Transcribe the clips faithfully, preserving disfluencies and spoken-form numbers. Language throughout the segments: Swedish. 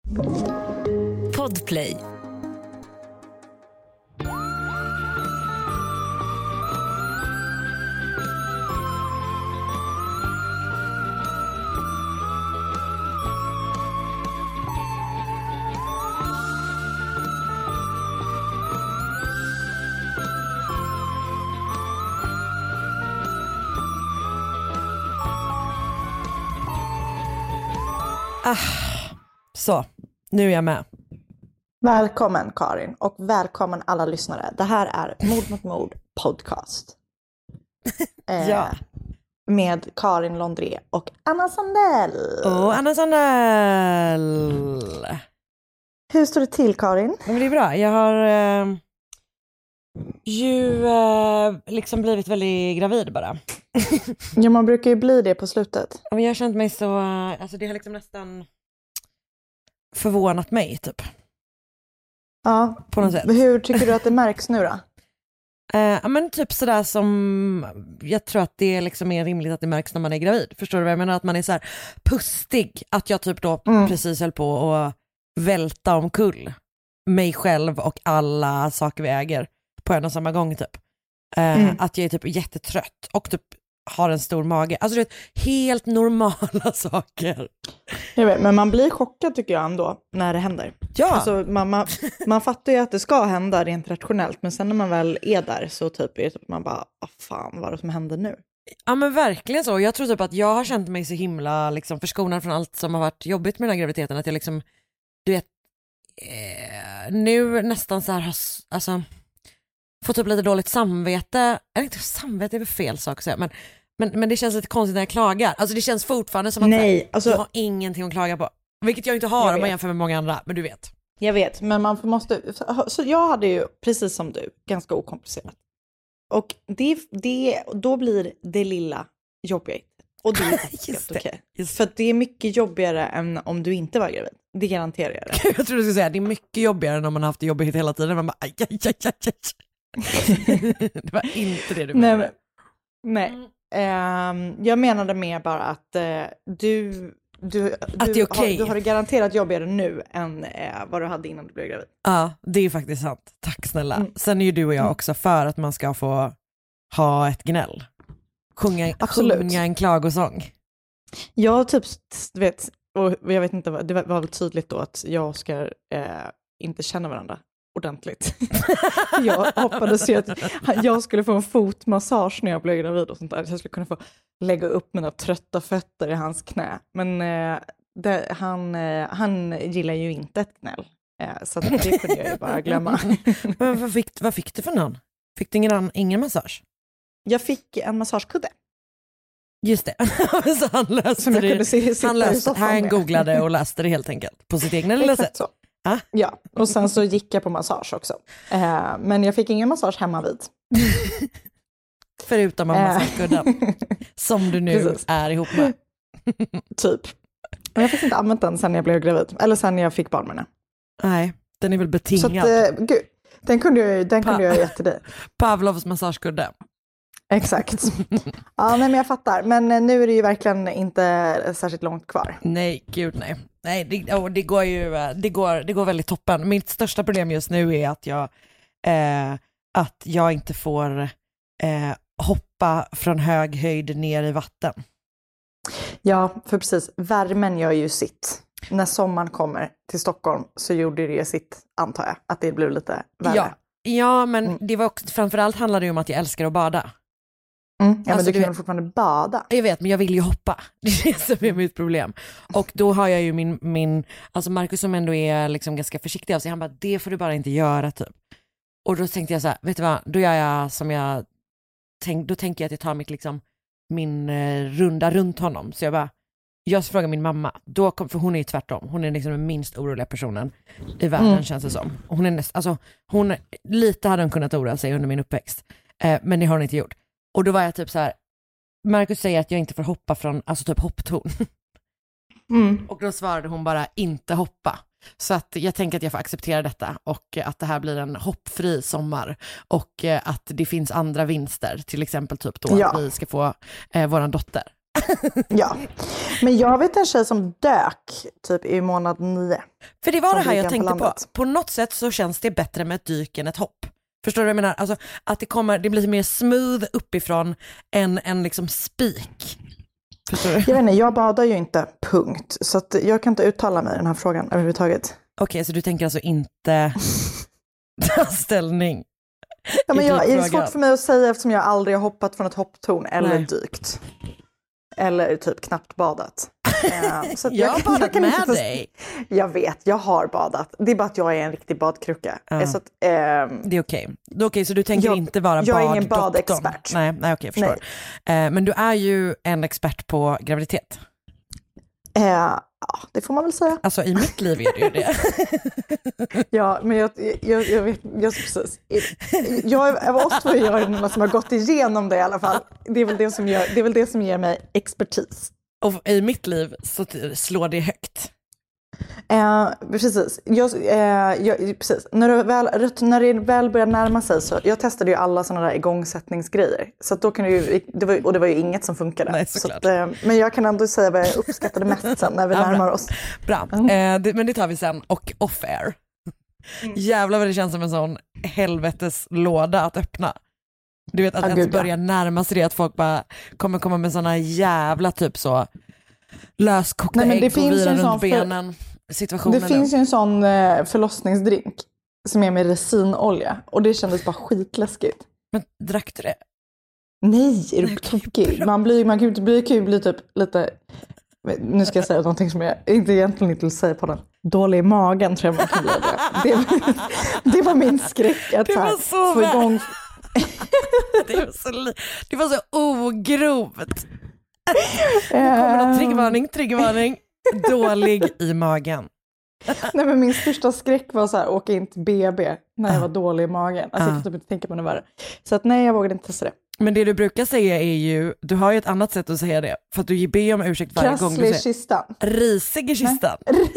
Podplay. Ah, så, nu är jag med. Välkommen Karin och välkommen alla lyssnare. Det här är Mord mot mord podcast. eh, Ja. Med Karin Londré och Anna Sandell. Och Anna Sandell. Hur står det till Karin? Men det är bra, jag har eh, ju eh, liksom blivit väldigt gravid bara. Ja, man brukar ju bli det på slutet. Och jag har känt mig så, alltså det har liksom nästan förvånat mig typ. Ja, på något sätt. Hur tycker du att det märks nu då? Ja uh, men typ sådär som jag tror att det liksom är rimligt att det märks när man är gravid. Förstår du vad jag menar? Att man är så här pustig. Att jag typ då mm. precis höll på att välta omkull mig själv och alla saker vi äger på en och samma gång typ. Uh, mm. Att jag är typ jättetrött och typ har en stor mage. Alltså du vet, helt normala saker. Jag vet, men man blir chockad tycker jag ändå när det händer. Ja. Alltså, man, man, man fattar ju att det ska hända rent rationellt. Men sen när man väl är där så typ är det typ man bara, vad fan vad är det som händer nu? Ja men verkligen så. Jag tror typ att jag har känt mig så himla liksom, förskonad från allt som har varit jobbigt med den här graviditeten. Att jag liksom, du vet, eh, nu nästan så här har, alltså, fått typ lite dåligt samvete. Eller inte samvete är väl fel sak att säga, men Men, men det känns lite konstigt när jag klagar. Alltså det känns fortfarande som att Nej, alltså, jag har ingenting att klaga på. Vilket jag inte har om man jämför med många andra, men du vet. Jag vet, men man måste... Så jag hade ju, precis som du, ganska okomplicerat. Och det, det, då blir det lilla jobbigt. Och det är helt okej. Okay. För att det är mycket jobbigare än om du inte var gravid. Det garanterar jag det. Jag tror du skulle säga att det är mycket jobbigare än om man har haft det jobbigt hela tiden. Man bara, aj, aj, aj, aj, aj. Det var inte det du menade. Nej, men, nej. Um, jag menade mer bara att uh, du, du, att du, okay. har, du har det garanterat jobbigare nu än uh, vad du hade innan du blev gravid. Ja, det är faktiskt sant. Tack snälla. Mm. Sen är ju du och jag också för att man ska få ha ett gnäll. Sjunga, sjunga en klagosång. Jag typ, du vet, och jag vet inte, det var väl tydligt då att jag och Oskar uh, inte känner varandra ordentligt. Jag hoppades ju att jag skulle få en fotmassage när jag blev gravid och sånt där. Så jag skulle kunna få lägga upp mina trötta fötter i hans knä. Men eh, det, han, eh, han gillar ju inte ett knäll. Eh, så det kunde jag ju bara glömma. Men vad fick, vad fick du för någon? Fick du ingen, ingen massage? Jag fick en massagekudde. Just det. Så han löste det. Se, han, löste, han googlade och läste det helt enkelt. På sitt egna lilla sätt. Så. Ah? Ja, och sen så gick jag på massage också. Eh, men jag fick ingen massage hemma vid. Förutom av massagekudden. Som du nu Precis. Är ihop med. Typ. Men jag fick inte använt den sen jag blev gravid. Eller sen jag fick barn med den. Nej, den är väl betingad. Så att, eh, gud, den kunde jag, den kunde pa- jag ge till dig. Pavlovs massagekudde. Exakt. Ja, nej, men jag fattar. Men nu är det ju verkligen inte särskilt långt kvar. Nej, gud nej. Nej, det, oh, det går ju det går, det går väldigt toppen. Mitt största problem just nu är att jag, eh, att jag inte får eh, hoppa från hög höjd ner i vatten. Ja, för precis. Värmen gör ju sitt. När sommaren kommer till Stockholm så gjorde det sitt, antar jag. Att det blev lite värre. Ja, ja men mm. det var också, framförallt handlade det om att jag älskar att bada. Mm, ja, alltså, men du kan ju fortfarande bada. Jag vet, men jag vill ju hoppa. Det är det som är mitt problem. Och då har jag ju min, min alltså Marcus som ändå är liksom ganska försiktig av sig. Han bara, det får du bara inte göra typ. Och då tänkte jag så här, vet du vad? Då gör jag som jag tänk, då tänker jag att jag tar mitt liksom min eh, runda runt honom. Så jag bara, jag frågar min mamma. Då kom, för hon är ju tvärtom. Hon är liksom den minst oroliga personen i världen mm. känns det som. Och hon är näst, alltså hon lite hade hon kunnat oroa sig under min uppväxt. Eh, men det har hon inte gjort. Och då var jag typ så här, Marcus säger att jag inte får hoppa från, alltså typ hopptorn. Mm. Och då svarade hon bara, inte hoppa. Så att jag tänker att jag får acceptera detta och att det här blir en hoppfri sommar och att det finns andra vinster, till exempel typ då ja. att vi ska få eh, våran dotter. Ja, men jag vet en tjej som dök typ i månad nio. För det var det här jag på tänkte på. landet. På något sätt så känns det bättre med ett dyk än ett hopp. Förstår du vad jag menar? Alltså att det kommer, det blir mer smooth uppifrån än en liksom spik. Förstår du? Jag vet inte, jag badar ju inte, punkt. Så att jag kan inte uttala mig i den här frågan överhuvudtaget. Okej, så du tänker alltså inte ta ställning? Ja, men i jag, det är dykfrågan. svårt för mig att säga eftersom jag aldrig har hoppat från ett hopptorn eller Nej. dykt. Eller typ knappt badat. Eh, så att Jag har kan- badat kan med inte få- dig. Jag vet, jag har badat. Det är bara att jag är en riktig badkrucka. Ja. Eh, Så att, ehm, Det är okej. Det är okej, så du tänker Jag- inte vara jag är ingen baddoktorn? badexpert. Nej, nej okej, jag förstår. Eh, men du är ju en expert på graviditet. eh, ja, det får man väl säga. Alltså i mitt liv är det ju det. Ja, men jag, jag, jag vet, jag, precis. Jag, av oss två är jag den som har gått igenom det i alla fall. Det är väl det som, gör, det är väl det som ger mig expertis. Och i mitt liv så t- slår det högt. Eh, precis. Jag, eh, jag, precis. När, det väl, när det väl börjar närma sig så, jag testade ju alla sådana där igångsättningsgrejer. Så att då kan det ju, det var, och det var ju inget som funkade. Nej, så såklart. att, eh, men jag kan ändå säga vad jag uppskattade mest sen när vi Ja, bra. närmar oss. Bra, eh, det, men det tar vi sen. Och off-air. Jävlar vad det känns som en sån helvetes låda att öppna. Du vet att Ah, ens gud, ja. börja närma sig det, att folk bara kommer komma med såna jävla typ så löskokta Nej, men det ägg och finns ju vira en sån runt för- benen situationen. Det finns ju en sån eh, förlossningsdrink som är med resinolja. Och det kändes bara skitläskigt. Men drack du det? Nej, är du Nej, tokig? Man blir man kan ju bli, kan ju bli typ lite, nu ska jag säga någonting som jag inte egentligen inte vill säga på den. Dålig i magen tror jag man kan bli det. Det var, det var min skräck att Det var här, så få igång. Det var så, li- det var så ogrovt. Nu kommer det Eh, triggvarning, triggvarning. Dålig i magen. Nej, men min största skräck var så här, åka in till B B när jag var dålig i magen. Alltså Ah. jag kan typ inte tänka på det värre. Så att nej, jag vågade inte testa det. Men det du brukar säga är ju, du har ju ett annat sätt att säga det, för att du ber om ursäkt varje gång du Krasslig i säger kistan. risig i kistan.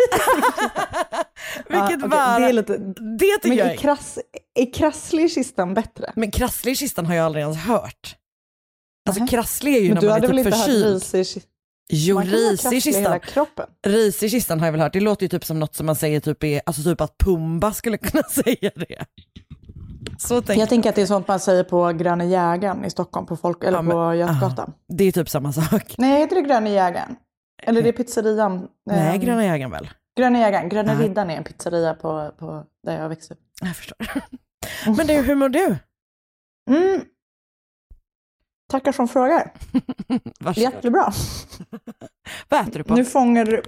Vilket Ja, okej, bara, det är det, lite, tycker men jag är, är. krass, är krasslig i kistan bättre? Men krasslig i kistan har jag aldrig ens hört. Alltså Nähä. krasslig är ju Men när du man hade är väl typ inte hört förkyld. risig i kistan? Jo, Man kan vara risig i krasslig i hela kistan. kroppen. Risig i kistan har jag väl hört. Det låter ju typ som något som man säger typ är, alltså typ att Pumba skulle kunna säga det. Så tänker Jag tänker att det är sånt man säger på Gröna Jägaren i Stockholm, på folk, eller Ja, men- på Götgatan. ah, det är typ samma sak. Nej, heter det Gröna Jägaren? Eller det är pizzerian? Nej, ehm, Gröna Jägaren väl? Gröna Jägaren. Gröna Ah. Riddaren är en pizzeria på, på där jag växte upp. Jag förstår. Men du, hur mår du? Mm. Tackar som frågar. Varsågod. Jättebra. Vad äter du på? Nu fångar du...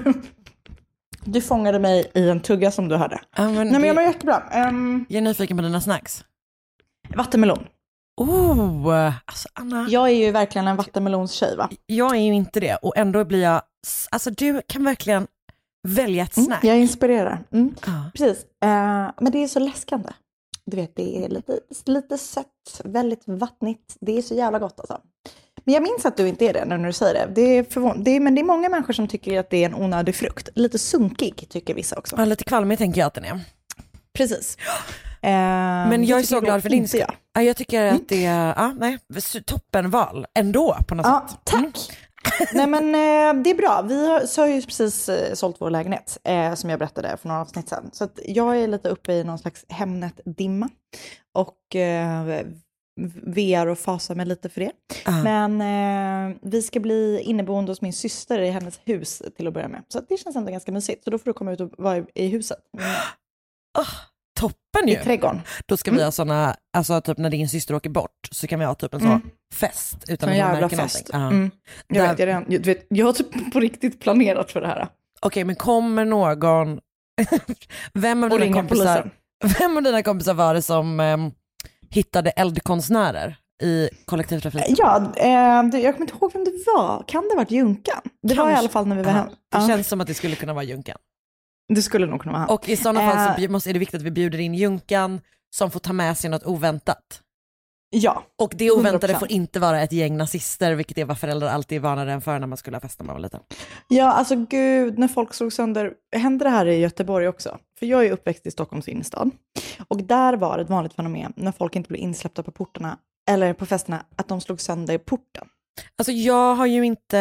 Du fångade mig i en tugga som du hade. Ja, men Nej, men jag det- mår jättebra. Um, Jag är nyfiken på dina snacks. vattenmelon. Oh, alltså Anna, Jag är ju verkligen en vattenmelonstjej, va? jag är ju inte det och ändå blir jag, alltså du kan verkligen välja ett Mm, snack. jag inspirerar. Mm. Ja. Precis. Eh, men det är så läskande. Du vet, det är lite, lite sött, väldigt vattnigt. Det är så jävla gott alltså. Men jag minns att du inte är det när du säger det. Det är, förvån- det är, men det är många människor som tycker att det är en onödig frukt. Lite sunkig tycker vissa också. Ja, lite kvalmig tänker jag att den är. Precis. Eh, Men jag är så glad för din skull. jag. Ja, jag tycker att det är, ja, nej, toppenval ändå på något Ja, sätt. tack. Nej, men eh, det är bra. Vi har, så har ju precis eh, sålt vår lägenhet eh, som jag berättade för några avsnitt sedan. Så att jag är lite uppe i någon slags Hemnet-dimma och eh, vear och fasar mig lite för det. Ja. Men eh, vi ska bli inneboende hos min syster i hennes hus till att börja med. Så att det känns ändå ganska mysigt. Så då får du komma ut och vara i, i huset. Ah, toppen I ju. trädgården. Då ska vi ha såna, alltså typ när din syster åker bort så kan vi ha typ en sån Mm. fest utan En att hon jävla märker fest. någonting. Ja. Mm. Jag, Där- vet, jag, redan, jag, vet, jag har typ på riktigt planerat för det här. Okej, men kommer någon, vem av Och dina ringa kompisar, polisen. vem av dina kompisar var det som em, hittade eldkonstnärer i kollektivtrafik? Ja, eh, det, jag kommer inte ihåg vem det var. Kan det ha varit Junkan? Det var i Kanske. alla fall när vi var Ja, hem. det Ja, känns som att det skulle kunna vara Junkan. det skulle nog kunna vara han. Och i sådana fall så Eh. bjud- måste, är det viktigt att vi bjuder in Junkan som får ta med sig något oväntat. Ja, Och det oväntade hundra procent. får inte vara ett gäng nazister, vilket är vad föräldrar alltid varnade en för när man skulle ha fest när man var liten. ja, alltså gud, när folk slog sönder, hände det här i Göteborg också? För jag är uppväxt i Stockholms innerstad. Och där var det ett vanligt fenomen när folk inte blev insläppta på portarna, eller på festerna, att de slog sönder porten. Alltså jag har ju inte,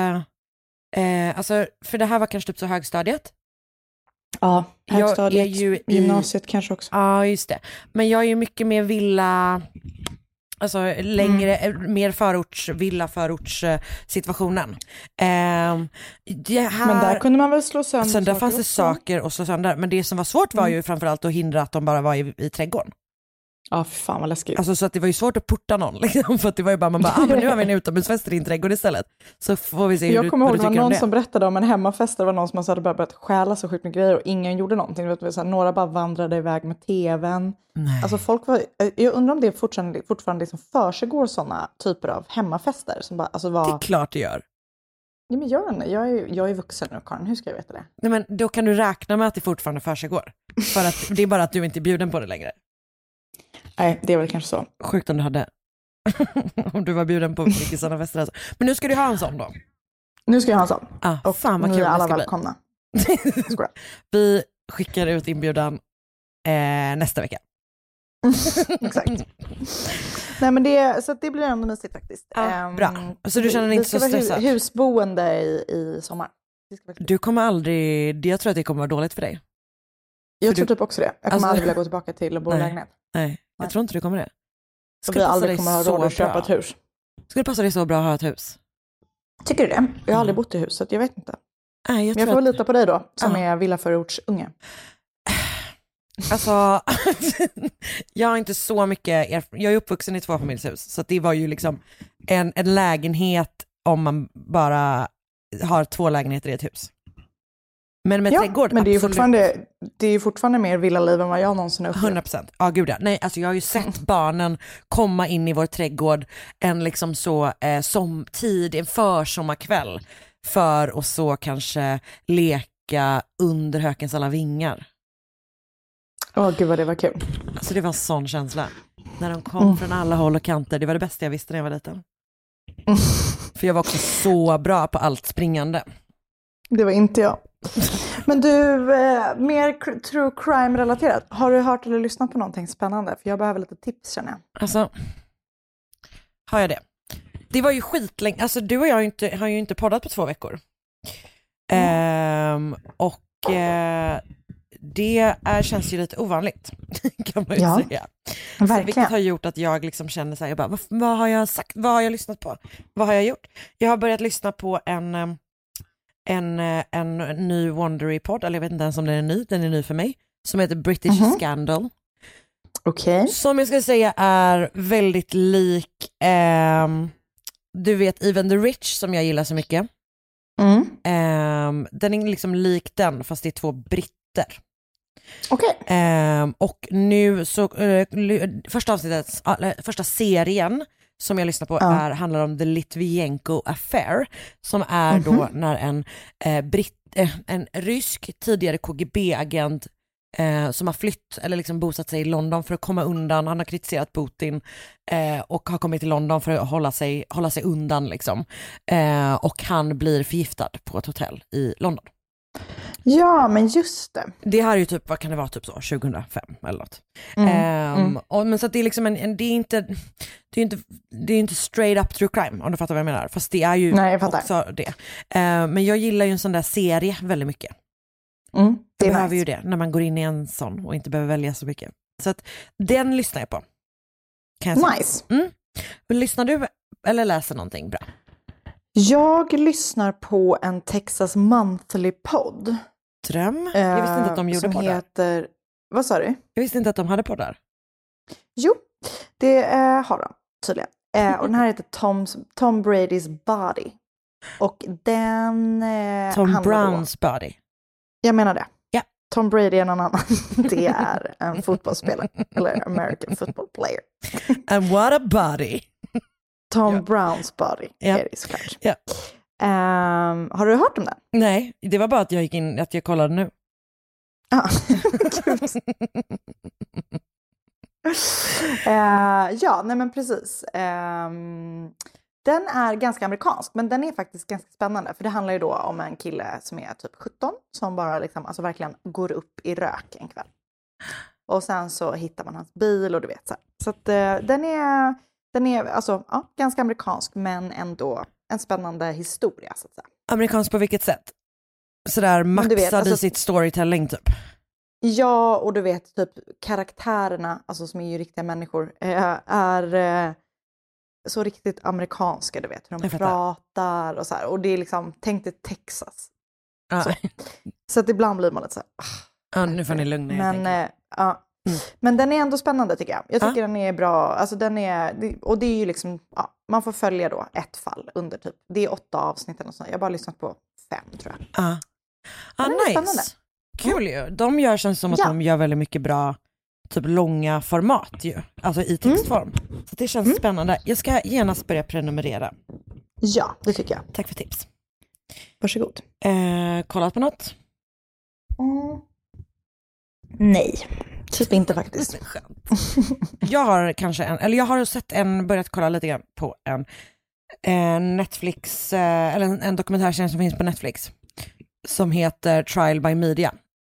eh, alltså för det här var kanske typ så högstadiet. Ja, högstadiet, jag är ju i, gymnasiet kanske också. Ja, just det. Men jag är ju mycket mer villa, alltså längre, mm. mer förorts, villa förorts situationen. Eh, det här, men där kunde man väl slå sönder sen där saker fanns det också. saker och slå sönder. Men det som var svårt var ju mm. framförallt att hindra att de bara var i, i trädgården. Ja, för fan vad läskigt. Alltså så att det var ju svårt att porta någon liksom, för att det var ju bara, man bara, ah men nu har vi en utomhusfest i din trädgård istället. Så får vi se hur jag du, kommer ihåg vad du det var tycker om någon det. som berättade om en hemmafest, det var någon som hade börjat stjäla så sjukt med grejer och ingen gjorde någonting. Vet du, så här, några bara vandrade iväg med tvn. Nej. Alltså folk var, jag undrar om det fortfarande, fortfarande liksom försiggår sådana typer av hemmafester. Som bara, alltså var... Det är klart det gör. Ja, men jag, jag, är, jag är vuxen nu, Karin. Hur ska jag veta det? Nej, men då kan du räkna med att det fortfarande försiggår. För att det är bara att du inte är bjuden på det längre. Nej, det är väl kanske så. Sjukt om du hade. Om du var bjuden på mycket sådana fester. Alltså. Men nu ska du ha en sån då. Nu ska jag ha en sån. Ah, och fan vad ni kul är alla det ska välkomna. Vi skickar ut inbjudan eh, nästa vecka. Exakt. Nej, men det, så det blir ändå mysigt faktiskt. Ah, um, bra. Så du känner dig inte så stressad? Hu- husboende i, i sommar. Du kommer aldrig, jag tror att det kommer vara dåligt för dig. Jag för tror du... typ också det. Jag kommer alltså... aldrig vilja gå tillbaka till att bo i lägenhet. Nej, jag Nej. tror inte du kommer det. Ska vi aldrig kommer ha råd att köpa ett hus. Skulle det passa dig så bra att ha ett hus? Tycker du det? Jag har aldrig bott i huset, jag vet inte. Nej, jag, Men jag får att... lita på dig då, som ja. är villaförortsunge. Alltså, jag har inte så mycket erf- jag är uppvuxen i två familjshus, så att det var ju liksom en, en lägenhet om man bara har två lägenheter i ett hus. Men med ja, trädgård, men det är ju absolut. fortfarande, det är ju fortfarande mer villaliv än vad jag någonsin har upplevt. hundra procent, ja gud ja. Nej, alltså jag har ju sett barnen komma in i vår trädgård en liksom så eh, som tid, en försommarkväll, för att så kanske leka under hökens alla vingar. Åh oh, gud vad det var kul. Alltså det var sån känsla. När de kom mm. från alla håll och kanter. Det var det bästa jag visste när jag var liten. Mm. För jag var också så bra på allt springande. Det var inte jag. Men du, eh, mer true crime-relaterat. Har du hört eller lyssnat på någonting spännande? För jag behöver lite tips, känner jag. Alltså, har jag det? Det var ju skitlänge. Alltså du och jag har ju inte, har ju inte poddat på två veckor. Mm. Ehm, och... Eh, det är, känns ju lite ovanligt, kan man ju ja, säga. Verkligen. Vilket har gjort att jag liksom känner så här, jag bara, vad, vad har jag sagt, vad har jag lyssnat på? Vad har jag gjort? Jag har börjat lyssna på en, en, en ny Wondery-podd, eller jag vet inte ens om den är ny, den är ny för mig, som heter British mm-hmm. Scandal. Okej. Okay. Som jag ska säga är väldigt lik, eh, du vet, Even the Rich, som jag gillar så mycket. Mm. Eh, den är liksom lik den, fast det är två britter. Okej. Okay. Eh, och nu så eh, första avsnittet, äh, första serien som jag lyssnar på ja. är, handlar om The Litvinenko Affair, som är mm-hmm. då när en eh, britt, eh, en rysk tidigare K G B-agent eh, som har flytt eller liksom bosatt sig i London för att komma undan, han har kritiserat Putin eh, och har kommit till London för att hålla sig, hålla sig undan liksom. Eh, och han blir förgiftad på ett hotell i London. Ja, men just det. Det här är ju typ, vad kan det vara, typ så, tjugohundrafem eller något. Mm, um, mm. Och, men så att det är liksom en, en det är inte, det är inte, det är inte straight up true crime, om du fattar vad jag menar. Fast det är ju Nej, också det. Uh, men jag gillar ju en sån där serie väldigt mycket. Mm, det jag är behöver nice. ju det, när man går in i en sån och inte behöver välja så mycket. Så att den lyssnar jag på. Kan jag nice. Mm. Men lyssnar du eller läser någonting bra? Jag lyssnar på en Texas Monthly-podd. Dröm? Jag visste inte att de gjorde som poddar. Heter... Vad sa du? Jag visste inte att de hade poddar. Jo, det eh, har de tydligen. Eh, och den här heter Tom's, Tom Brady's Body. Och den eh, Tom handlar Browns då... Body. Jag menar det. Ja. Tom Brady är någon annan. Det är en fotbollsspelare. Eller American football player. And what a body. Tom ja. Browns Body ja. är det såklart. Ja. Um, har du hört om den? Nej, det var bara att jag gick in, att jag kollade nu. Ah. uh, ja, nej men precis. Um, den är ganska amerikansk, men den är faktiskt ganska spännande. För det handlar ju då om en kille som är typ sjutton, som bara liksom, alltså verkligen går upp i rök en kväll. Och sen så hittar man hans bil och du vet så här. Så att uh, den är... den är alltså, ja, ganska amerikansk men ändå en spännande historia så att säga. Amerikansk på vilket sätt? Sådär maxad vet, alltså, i sitt storytelling typ. Ja, och du vet typ karaktärerna, alltså som är ju riktiga människor, är, är så riktigt amerikanska, du vet hur de pratar och så här. Och det är liksom, tänk dig Texas. Ah. Så, så att ibland blir man lite så här. Ja, ah, nu får ni lugna er. Men, äh, ja. Mm. Men den är ändå spännande tycker jag. Jag tycker ah. den är bra. Alltså den är, och det är ju liksom, ja, man får följa då ett fall under typ, det är åtta avsnitt eller så. Jag har bara lyssnat på fem tror jag. Ah, ah nice. Spännande. Kul ju. De gör känns som att ja. de gör väldigt mycket bra typ långa format ju. Alltså i textform. Mm. Så det känns mm. spännande. Jag ska genast börja prenumerera. Ja, det tycker jag. Tack för tips. Varsågod. Eh, kollat på något? Mm. Nej, typ inte faktiskt. Jag har kanske en, eller jag har sett en, börjat kolla lite grann på en, en Netflix, eller en, en dokumentärserie som finns på Netflix. Som heter Trial by Media.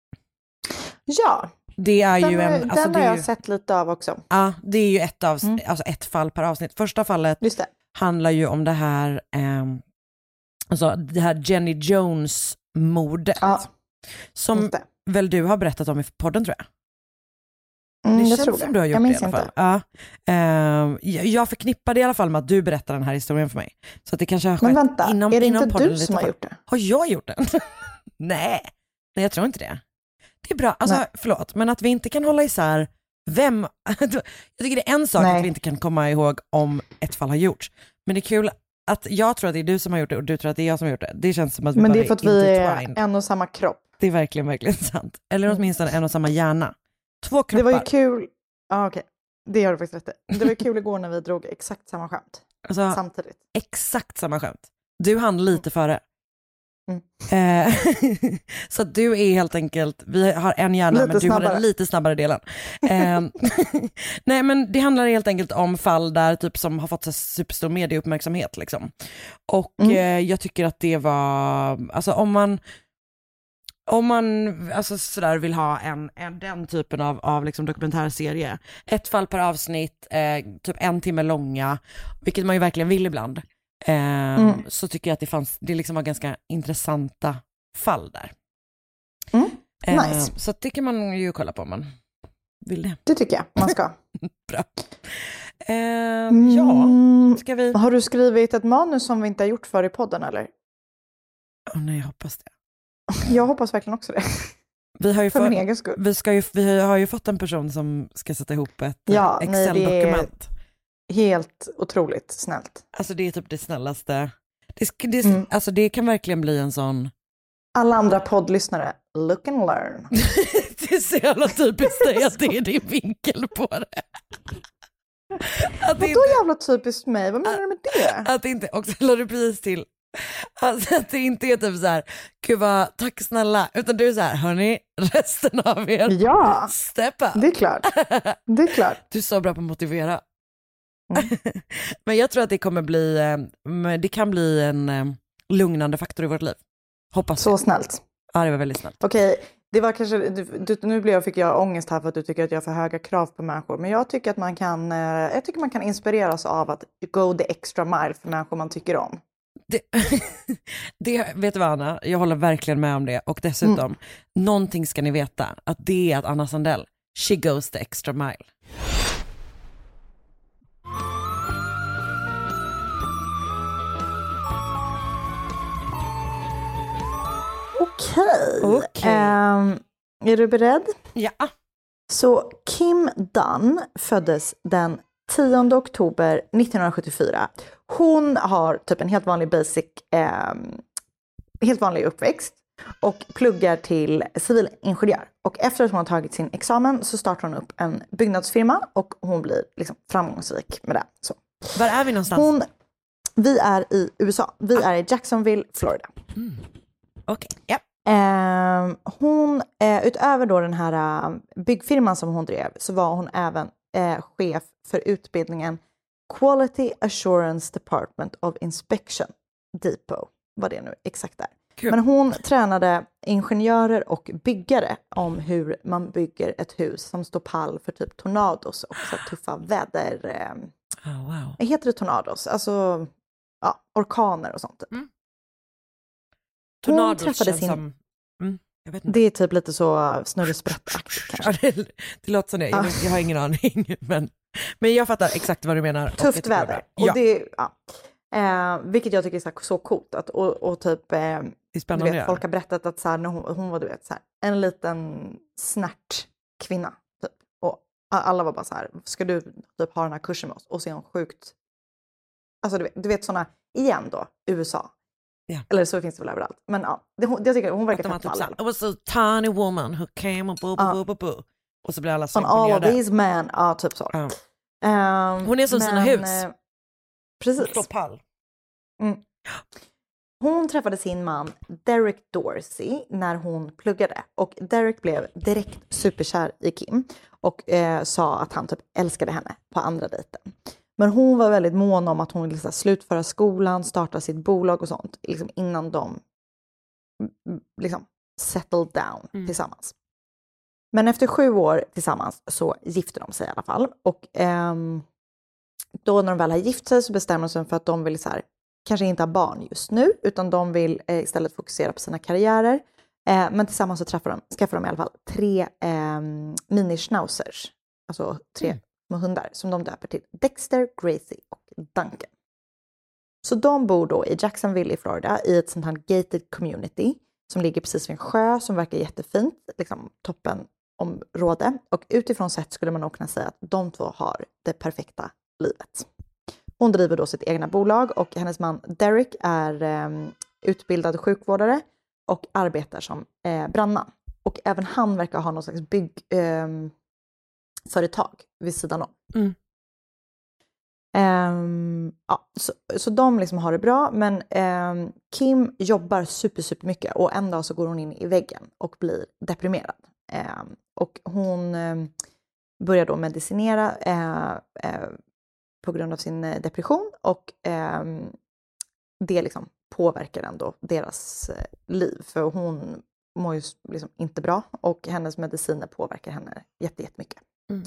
Ja. Det är den, ju en... Den alltså, har det är jag ju, sett lite av också. Ja, det är ju ett, av, mm. alltså ett fall per avsnitt. Första fallet Just det. handlar ju om det här, eh, alltså det här Jenny Jones-mordet. Ja. Som väl du har berättat om i podden tror jag. Mm, det jag känns tror som det. du har gjort jag minns det i alla fall. Inte. Ja. Eh, jag förknippade i alla fall med att du berättar den här historien för mig. Så att det kanske har skett. Men vänta, inom, är det inom inte du som har gjort det? Har jag gjort den? Nej. Nej, jag tror inte det. Det är bra, alltså Nej. förlåt, men att vi inte kan hålla isär vem, jag tycker det är en sak Nej. att vi inte kan komma ihåg om ett fall har gjorts, men det är kul att jag tror att det är du som har gjort det och du tror att det är jag som har gjort det. Det känns som att vi men bara det är för att vi är en och samma kropp. Det är verkligen, verkligen sant. Eller åtminstone en och samma hjärna. Två kroppar. Det var ju kul, ja ah, okej, okay. Det har du faktiskt rätt. Det var ju kul igår när vi drog exakt samma skämt, alltså, samtidigt. Exakt samma skämt. Du hann lite före. Mm. Så att du är helt enkelt, vi har en hjärna lite men du snabbare. Har den lite snabbare delen. Nej men det handlar helt enkelt om fall där typ som har fått så superstor medieuppmärksamhet liksom. Och mm. eh, jag tycker att det var, alltså om man om man alltså sådär vill ha en, en den typen av, av liksom dokumentärserie, ett fall per avsnitt, eh, typ en timme långa, vilket man ju verkligen vill ibland. Eh, mm. Så tycker jag att det fanns, det liksom var ganska intressanta fall där. Mm. Nice. Eh, så det kan man ju kolla på om man vill det. Det tycker jag, man ska. Bra. Eh, ja, ska vi... Har du skrivit ett manus som vi inte har gjort för i podden eller? Oh, nej, jag hoppas det. Jag hoppas verkligen också det. Vi har ju för få, min egen skull. Vi, ska ju, vi har ju fått en person som ska sätta ihop ett ja, Excel-dokument. Helt otroligt snällt. Alltså det är typ det snällaste. Det, det, mm. Alltså det kan verkligen bli en sån... Alla andra poddlyssnare, look and learn. Det är så jävla typiskt dig att det är din vinkel på det. Att Vadå inte, jävla typiskt mig? Vad menar du med det? Att det inte, också lade du precis till. Alltså att det inte är typ så här, gud vad, tack snälla. Utan du är så här, hörni, resten av er, ja, step up. Det är klart. Det är klart. Du är så bra på att motivera. Mm. Men jag tror att det kommer bli, det kan bli en lugnande faktor i vårt liv. Hoppas så det. Snällt. Ja, det var väldigt snällt. Okej, det var kanske, du, nu blev jag, fick jag ångest här för att du tycker att jag har för höga krav på människor. Men jag tycker att man kan, jag tycker man kan inspireras av att go the extra mile för människor man tycker om. Det, det, vet du vad Anna, jag håller verkligen med om det. Och dessutom, mm. någonting ska ni veta, att det är att Anna Sandell, she goes the extra mile. Okej, okay. um, är du beredd? Ja. Så Kim Dunn föddes den tionde oktober nittonhundrasjuttiofyra. Hon har typ en helt vanlig basic, um, helt vanlig uppväxt och pluggar till civilingenjör. Och efter att hon har tagit sin examen så startar hon upp en byggnadsfirma och hon blir liksom framgångsrik med det. Så. Var är vi någonstans? Hon, vi är i U S A. Vi ah. är i Jacksonville, Florida. Mm. Okej, okay. ja. Eh, hon, eh, utöver då den här uh, byggfirman som hon drev så var hon även eh, chef för utbildningen Quality Assurance Department of Inspection, Depot, vad det nu exakt är. Kul. Men hon tränade ingenjörer och byggare om hur man bygger ett hus som står pall för typ tornados och så tuffa väder. Eh, oh, wow. Heter det tornados? Alltså ja, orkaner och sånt. Mm. Tornados träffade känns sin... som... Mm, jag vet inte. Det är typ lite så snurresprättaktigt kanske. Ja, det, det låter som det. Jag, vet, jag har ingen aning. Men, men jag fattar exakt vad du menar. Tufft väder. Och ja. det, ja. Eh, vilket jag tycker är så, så coolt. Att, och, och typ, eh, det är spännande. Du vet, folk har berättat att så här, när hon, hon var du vet, så här, en liten snärt kvinna. Typ. Och alla var bara så här, ska du typ ha den här kursen med oss? Och så är hon sjukt. Alltså du vet, du vet sådana, igen då, U S A. Ja. Eller så finns det väl överallt. Men ja, det, hon, jag tycker hon verkar fett typ mallen. I was a tiny woman who came and boo, boo, boo, boo. Och så blir alla så on all of imponerade. these men, ja typ så. Ja. Um, Hon är som men, sina hus. Eh, precis. Stoppall. Mm. Hon träffade sin man Derek Dorsey när hon pluggade. Och Derek blev direkt superkär i Kim. Och eh, sa att han typ älskade henne på andra dejten. Men hon var väldigt mån om att hon ville så här, slutföra skolan, starta sitt bolag och sånt. Liksom, innan de liksom, settled down mm. tillsammans. Men efter sju år tillsammans så gifte de sig i alla fall. Och ehm, då när de väl har gift sig så bestämmer de sig för att de vill så här, kanske inte ha barn just nu. Utan de vill eh, istället fokusera på sina karriärer. Eh, men tillsammans så träffar de, skaffar de i alla fall tre eh, mini-schnauzers. Alltså tre mm. små hundar som de döper till Dexter, Gracie och Duncan. Så de bor då i Jacksonville i Florida i ett sånt här gated community. Som ligger precis vid en sjö som verkar jättefint. Liksom toppen område. Och utifrån sett skulle man nog kunna säga att de två har det perfekta livet. Hon driver då sitt egna bolag och hennes man Derek är eh, utbildad sjukvårdare och arbetar som eh, brandman. Och även han verkar ha någon slags byggföretag eh, vid sidan om. Mm. Um, ja, så, så de liksom har det bra, men um, Kim jobbar super, super mycket och en dag så går hon in i väggen och blir deprimerad. Um, och hon um, börjar då medicinera uh, uh, på grund av sin uh, depression och um, det liksom påverkar ändå deras uh, liv, för hon mår ju liksom inte bra och hennes mediciner påverkar henne jätte, jättemycket. Mm.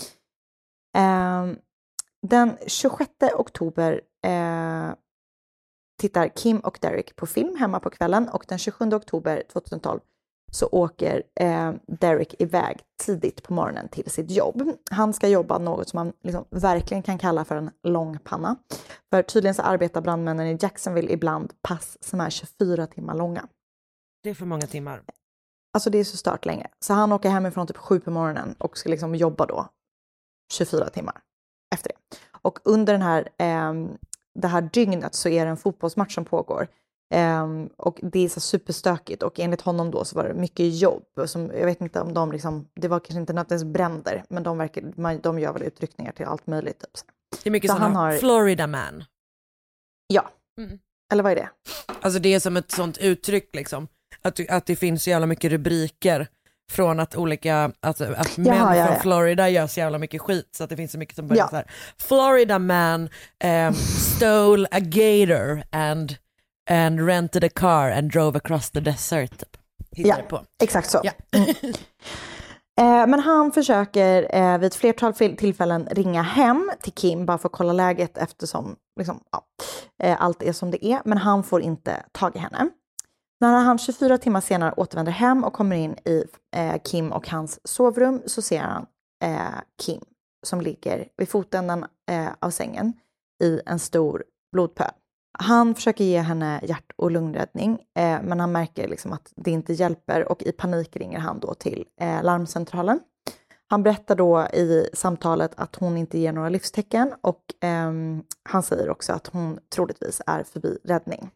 Um, Den tjugosjätte oktober eh, tittar Kim och Derek på film hemma på kvällen och den tjugosjunde oktober tjugohundratolv så åker eh, Derek iväg tidigt på morgonen till sitt jobb. Han ska jobba något som man liksom verkligen kan kalla för en långpanna. För tydligen så arbetar brandmännen i Jacksonville ibland pass som är tjugofyra timmar långa. Det är för många timmar. Alltså det är så stört länge. Så han åker hemifrån typ sju på morgonen och ska liksom jobba då tjugofyra timmar efter det. Och under den här, eh, det här dygnet så är det en fotbollsmatch som pågår. Eh, och det är så superstökigt. Och enligt honom då så var det mycket jobb. Som, jag vet inte om de liksom, det var kanske inte nödvändigtvis bränder. Men de, verkar, de gör väl utryckningar till allt möjligt. Typ. Det är mycket som har... Florida man. Ja, mm. Eller vad är det? Alltså det är som ett sånt uttryck liksom. Att, att det finns så jävla mycket rubriker. Från att olika, alltså, att män Jaha, ja, från ja. Florida gör så jävla mycket skit så att det finns så mycket som börjar ja. så här. Florida man um, stole a gator and, and rented a car and drove across the desert. Typ. Ja, på. exakt så. Ja. Mm. eh, men han försöker eh, vid ett flertal tillfällen ringa hem till Kim bara för att kolla läget eftersom liksom, ja, eh, allt är som det är. Men han får inte tag i henne. När han tjugofyra timmar senare återvänder hem och kommer in i eh, Kim och hans sovrum så ser han eh, Kim som ligger vid fotänden eh, av sängen i en stor blodpöl. Han försöker ge henne hjärt- och lungräddning eh, men han märker liksom att det inte hjälper och i panik ringer han då till eh, larmcentralen. Han berättar då i samtalet att hon inte ger några livstecken och eh, han säger också att hon troligtvis är förbi räddning.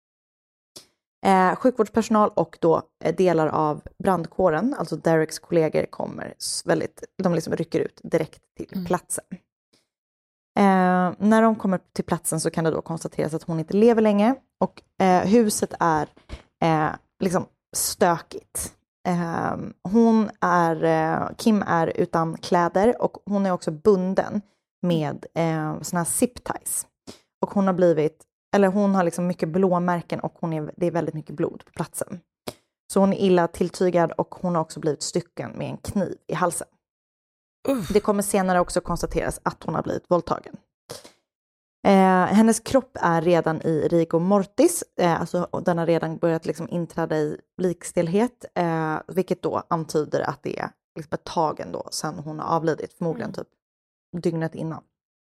Eh, sjukvårdspersonal och då eh, delar av brandkåren, alltså Dereks kollegor, kommer väldigt, de liksom rycker ut direkt till mm. platsen. Eh, när de kommer till platsen så kan det då konstateras att hon inte lever länge och eh, huset är eh, liksom stökigt. Eh, hon är, eh, Kim är utan kläder och hon är också bunden med eh, såna här zip ties. Och hon har blivit eller hon har liksom mycket blåmärken och hon är, det är väldigt mycket blod på platsen. Så hon är illa tilltygad och hon har också blivit stycken med en kniv i halsen. Uh. Det kommer senare också konstateras att hon har blivit våldtagen. Eh, hennes kropp är redan i rigor mortis, eh, alltså den har redan börjat liksom inträda i likstelhet, eh, vilket då antyder att det är liksom ett tag ändå sedan hon har avlidit, förmodligen typ dygnet innan.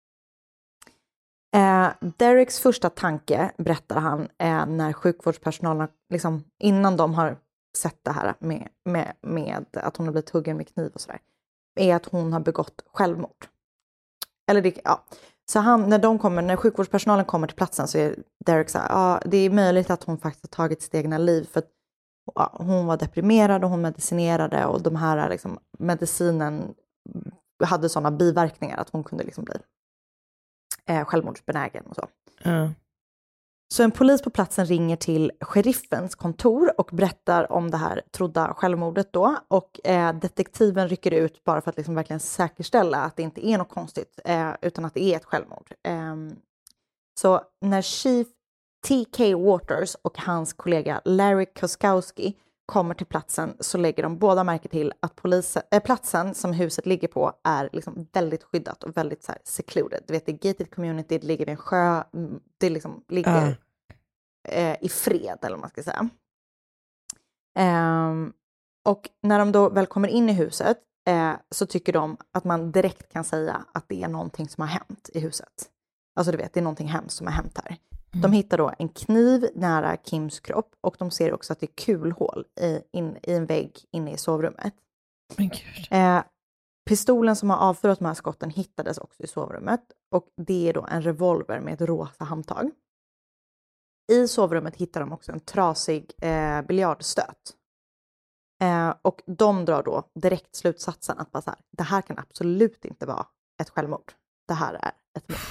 Eh, Dereks första tanke, berättar han, är när sjukvårdspersonalen, liksom, innan de har sett det här med, med, med att hon har blivit huggen med kniv och sådär, är att hon har begått självmord. Eller det, ja. Så han, när, de kommer, när sjukvårdspersonalen kommer till platsen så är Derek så här, ja, det är möjligt att hon faktiskt har tagit sitt egna liv för att ja, hon var deprimerad och hon medicinerade och de här liksom, medicinen hade sådana biverkningar att hon kunde liksom bli eh, självmordsbenägen och så. Mm. Så en polis på platsen ringer till sheriffens kontor och berättar om det här trodda självmordet då. Och eh, detektiven rycker ut bara för att liksom verkligen säkerställa att det inte är något konstigt eh, utan att det är ett självmord. Eh, så när Chief T K Waters och hans kollega Larry Koskowski kommer till platsen så lägger de båda märke till att polisen, äh, platsen som huset ligger på är liksom väldigt skyddat och väldigt så här secluded. Du vet, det är gated community, det ligger vid en sjö, det liksom ligger uh. eh, i fred eller vad man ska säga. Um, och när de då väl kommer in i huset eh, så tycker de att man direkt kan säga att det är någonting som har hänt i huset. Alltså du vet, det är någonting hemskt som har hänt här. Mm. De hittar då en kniv nära Kims kropp och de ser också att det är kulhål i, in, i en vägg inne i sovrummet. Men gud. Eh, pistolen som har avfyrat de här skotten hittades också i sovrummet och det är då en revolver med ett rosa handtag. I sovrummet hittar de också en trasig eh, biljardstöt. Eh, och de drar då direkt slutsatsen att bara så här, det här kan absolut inte vara ett självmord. Det här är ett mord.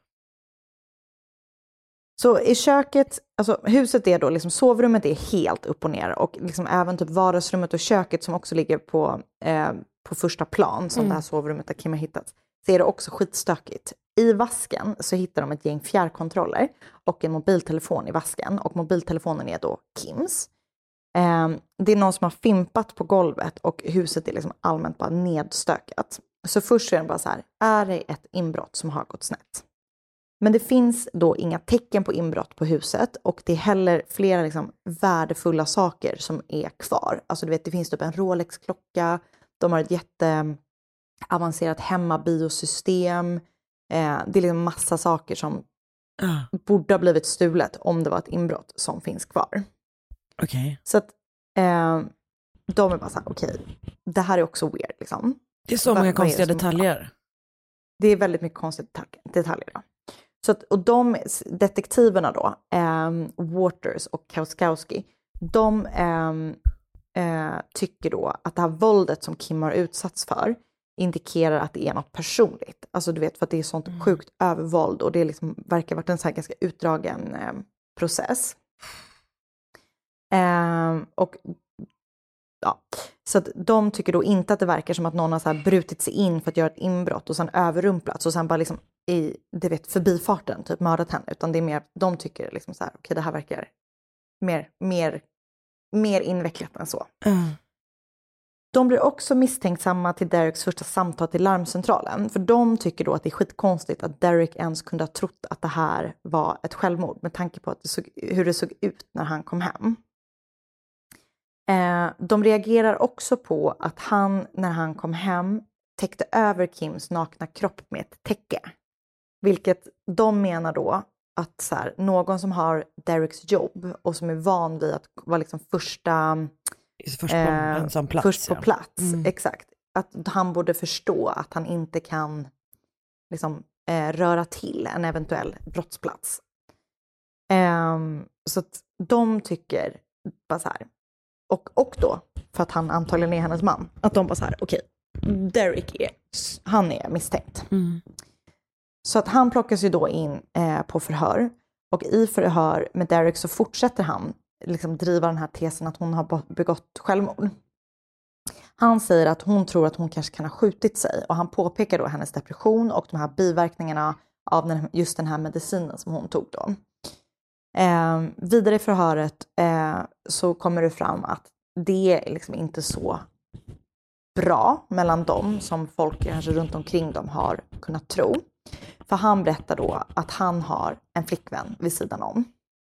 Så i köket, alltså huset är då liksom, sovrummet är helt upp och ner och liksom även typ vardagsrummet och köket som också ligger på, eh, på första plan som mm. det här sovrummet där Kim har hittat, så är det också skitstökigt. I vasken så hittar de ett gäng fjärrkontroller och en mobiltelefon i vasken och mobiltelefonen är då Kims. Eh, det är någon som har fimpat på golvet och huset är liksom allmänt bara nedstökat. Så först är den bara så här, är det ett inbrott som har gått snett? Men det finns då inga tecken på inbrott på huset och det är heller flera liksom värdefulla saker som är kvar. Alltså du vet, det finns typ en Rolex-klocka, de har ett jätteavancerat hemmabiosystem. Eh, det är liksom massa saker som uh. borde ha blivit stulet om det var ett inbrott som finns kvar. Okej. Okay. Så att eh, de är bara så här, okej, okay, det här är också weird liksom. Det är så många konstiga detaljer. Det är väldigt mycket konstiga detaljer, ja. Så att, och de detektiverna då, um, Waters och Koskowski, de um, uh, tycker då att det här våldet som Kim har utsatts för indikerar att det är något personligt. Alltså du vet, för att det är sånt mm. sjukt övervåld och det liksom verkar ha varit en så här ganska utdragen um, process. Um, och ja, så att de tycker då inte att det verkar som att någon har så här brutit sig in för att göra ett inbrott och sen överrumplats och sen bara liksom i, det vet, förbifarten typ mördat henne, utan det är mer, de tycker liksom så här, okej, okay, det här verkar mer, mer, mer invecklat än så. Mm. De blir också misstänksamma till Dereks första samtal till larmcentralen, för de tycker då att det är skitkonstigt att Derek ens kunde ha trott att det här var ett självmord med tanke på att det såg, hur det såg ut när han kom hem. Eh, de reagerar också på att han, när han kom hem, täckte över Kims nakna kropp med ett täcke. Vilket de menar då att så här, någon som har Dereks jobb och som är van vid att vara liksom första, först på, eh, plats, först på ja. plats. Mm. Exakt. Att han borde förstå att han inte kan liksom, eh, röra till en eventuell brottsplats. Eh, så att de tycker bara så här. Och, och då, för att han antagligen är hennes man, att de bara så här, okej, okay, Derek är, han är misstänkt. Mm. Så att han plockas ju då in eh, på förhör. Och i förhör med Derek så fortsätter han liksom driva den här tesen att hon har begått självmord. Han säger att hon tror att hon kanske kan ha skjutit sig. Och han påpekar då hennes depression och de här biverkningarna av den, just den här medicinen som hon tog då. Eh, vidare i förhöret eh, så kommer det fram att det är liksom inte så bra mellan dem som folk kanske runt omkring dem har kunnat tro. För han berättar då att han har en flickvän vid sidan om.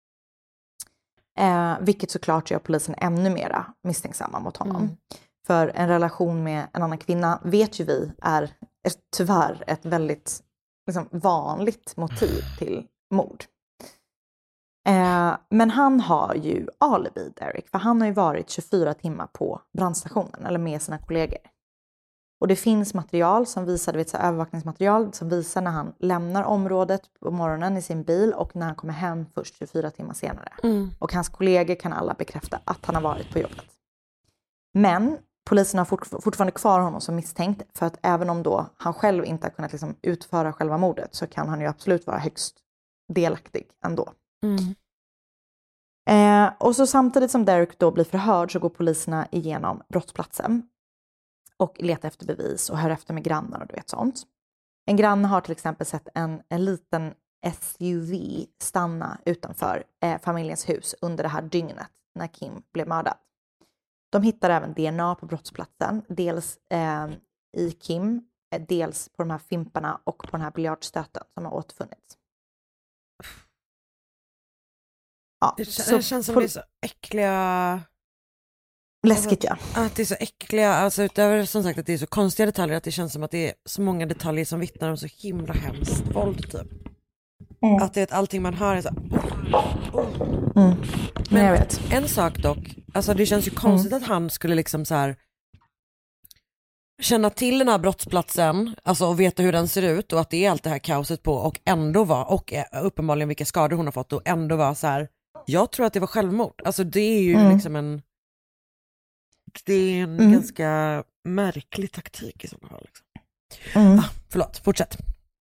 Eh, vilket såklart gör polisen ännu mera misstänksamma mot honom. Mm. För en relation med en annan kvinna vet ju vi är, är tyvärr ett väldigt liksom, vanligt motiv till mord. Eh, men han har ju alibi, Derek, för han har ju varit tjugofyra timmar på brandstationen eller med sina kollegor. Och det finns material som visar, du vet, så övervakningsmaterial som visar när han lämnar området på morgonen i sin bil och när han kommer hem först tjugofyra timmar senare. Mm. Och hans kollegor kan alla bekräfta att han har varit på jobbet. Men polisen har fort, fortfarande kvar honom som misstänkt, för att även om då han själv inte har kunnat liksom utföra själva mordet så kan han ju absolut vara högst delaktig ändå. Mm. Eh, och så samtidigt som Derek då blir förhörd så går poliserna igenom brottsplatsen och letar efter bevis och hör efter med grannar och du vet sånt. En granne har till exempel sett en, en liten S U V stanna utanför eh, familjens hus under det här dygnet när Kim blev mördad. De hittar även D N A på brottsplatsen, dels eh, i Kim, eh, dels på de här fimparna och på den här biljardstöten som har återfunnits. Ja, det, kän- så, det känns som pol- det är så äckliga... Läskigt, ja. Att det är så äckliga, alltså utöver som sagt att det är så konstiga detaljer, att det känns som att det är så många detaljer som vittnar om så himla hemskt våld typ. Mm. Att det är att allting man hör är så oh, oh. Mm. Men jag vet. En sak dock, alltså det känns ju konstigt mm. att han skulle liksom så här känna till den här brottsplatsen, alltså och veta hur den ser ut och att det är allt det här kaoset på och ändå var, och uppenbarligen vilka skador hon har fått och ändå var så här, jag tror att det var självmord. Alltså det är ju mm. liksom en det är en mm. ganska märklig taktik i sådana fall. Liksom. Mm. Ah, förlåt, fortsätt.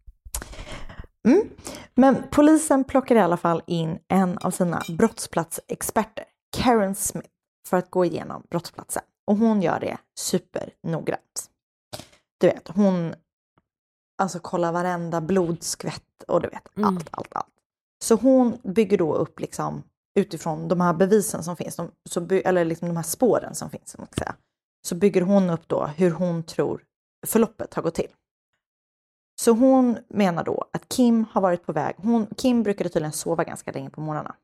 Mm. Men polisen plockar i alla fall in en av sina brottsplatsexperter, Karen Smith, för att gå igenom brottsplatsen. Och hon gör det supernoggrant. Du vet, hon alltså kollar varenda blodskvätt och du vet, mm. allt, allt, allt. Så hon bygger då upp liksom utifrån de här bevisen som finns, de, så by, eller liksom de här spåren som finns, som man ska säga, så bygger hon upp då hur hon tror förloppet har gått till. Så hon menar då att Kim har varit på väg, hon, Kim brukade tydligen sova ganska länge på morgnarna.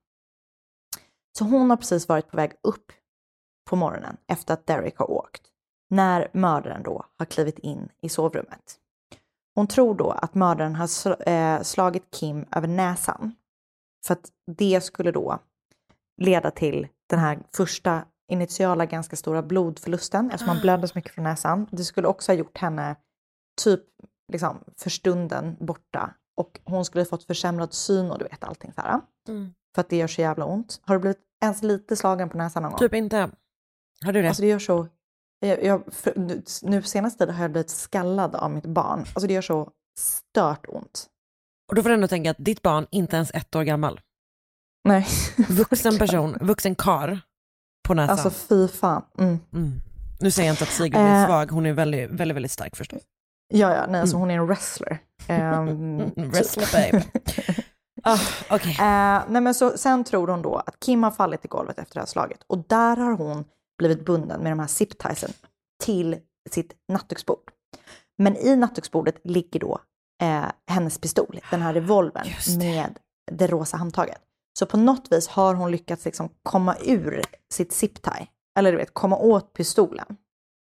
Så hon har precis varit på väg upp på morgonen efter att Derek har åkt, när mördaren då har klivit in i sovrummet. Hon tror då att mördaren har sl- äh, slagit Kim över näsan, för att det skulle då leda till den här första initiala ganska stora blodförlusten eftersom man blödde så mycket från näsan. Det skulle också ha gjort henne typ liksom för stunden borta och hon skulle ha fått försämrad syn och du vet allting så här. Mm. För att det gör så jävla ont. Har du blivit ens lite slagen på näsan någon gång? Typ inte. Har du det? Alltså det gör så... Jag, jag, för, nu, nu senaste tiden har jag blivit skallad av mitt barn. Alltså det gör så stört ont. Och då får du ändå tänka att ditt barn inte ens ett år gammal. Nej. Vuxen person, vuxen kar på näsan. Alltså fy fan. Mm. Mm. Nu säger jag inte att Sigrid är svag. Hon är väldigt, väldigt, väldigt stark förstås. Ja, ja. Nej, alltså hon är en wrestler. Um, wrestler babe. Ah, okay. uh, nej, men så, sen tror hon då att Kim har fallit i golvet efter det här slaget. Och där har hon blivit bunden med de här zip-tiesen till sitt nattduksbord. Men i nattduksbordet ligger då eh, hennes pistol, den här revolvern det. med det rosa handtaget. Så på något vis har hon lyckats liksom komma ur sitt zip-tie, eller du vet, komma åt pistolen.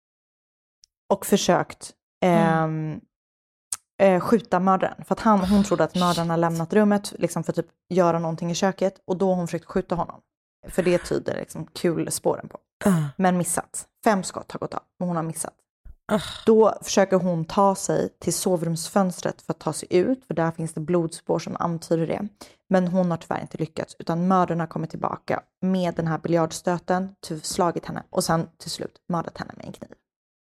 Och försökt eh, mm. eh, skjuta mördaren. För att han, hon trodde att mördaren har lämnat rummet liksom för att typ göra någonting i köket. Och då har hon försökt skjuta honom. För det tyder liksom kul spåren på. Uh. Men missat. Fem skott har gått av, men hon har missat. Uh. Då försöker hon ta sig till sovrumsfönstret för att ta sig ut. För där finns det blodspår som antyder det. Men hon har tyvärr inte lyckats. Utan mördaren har kommit tillbaka med den här biljardstöten. Slagit henne. Och sen till slut mördat henne med en kniv.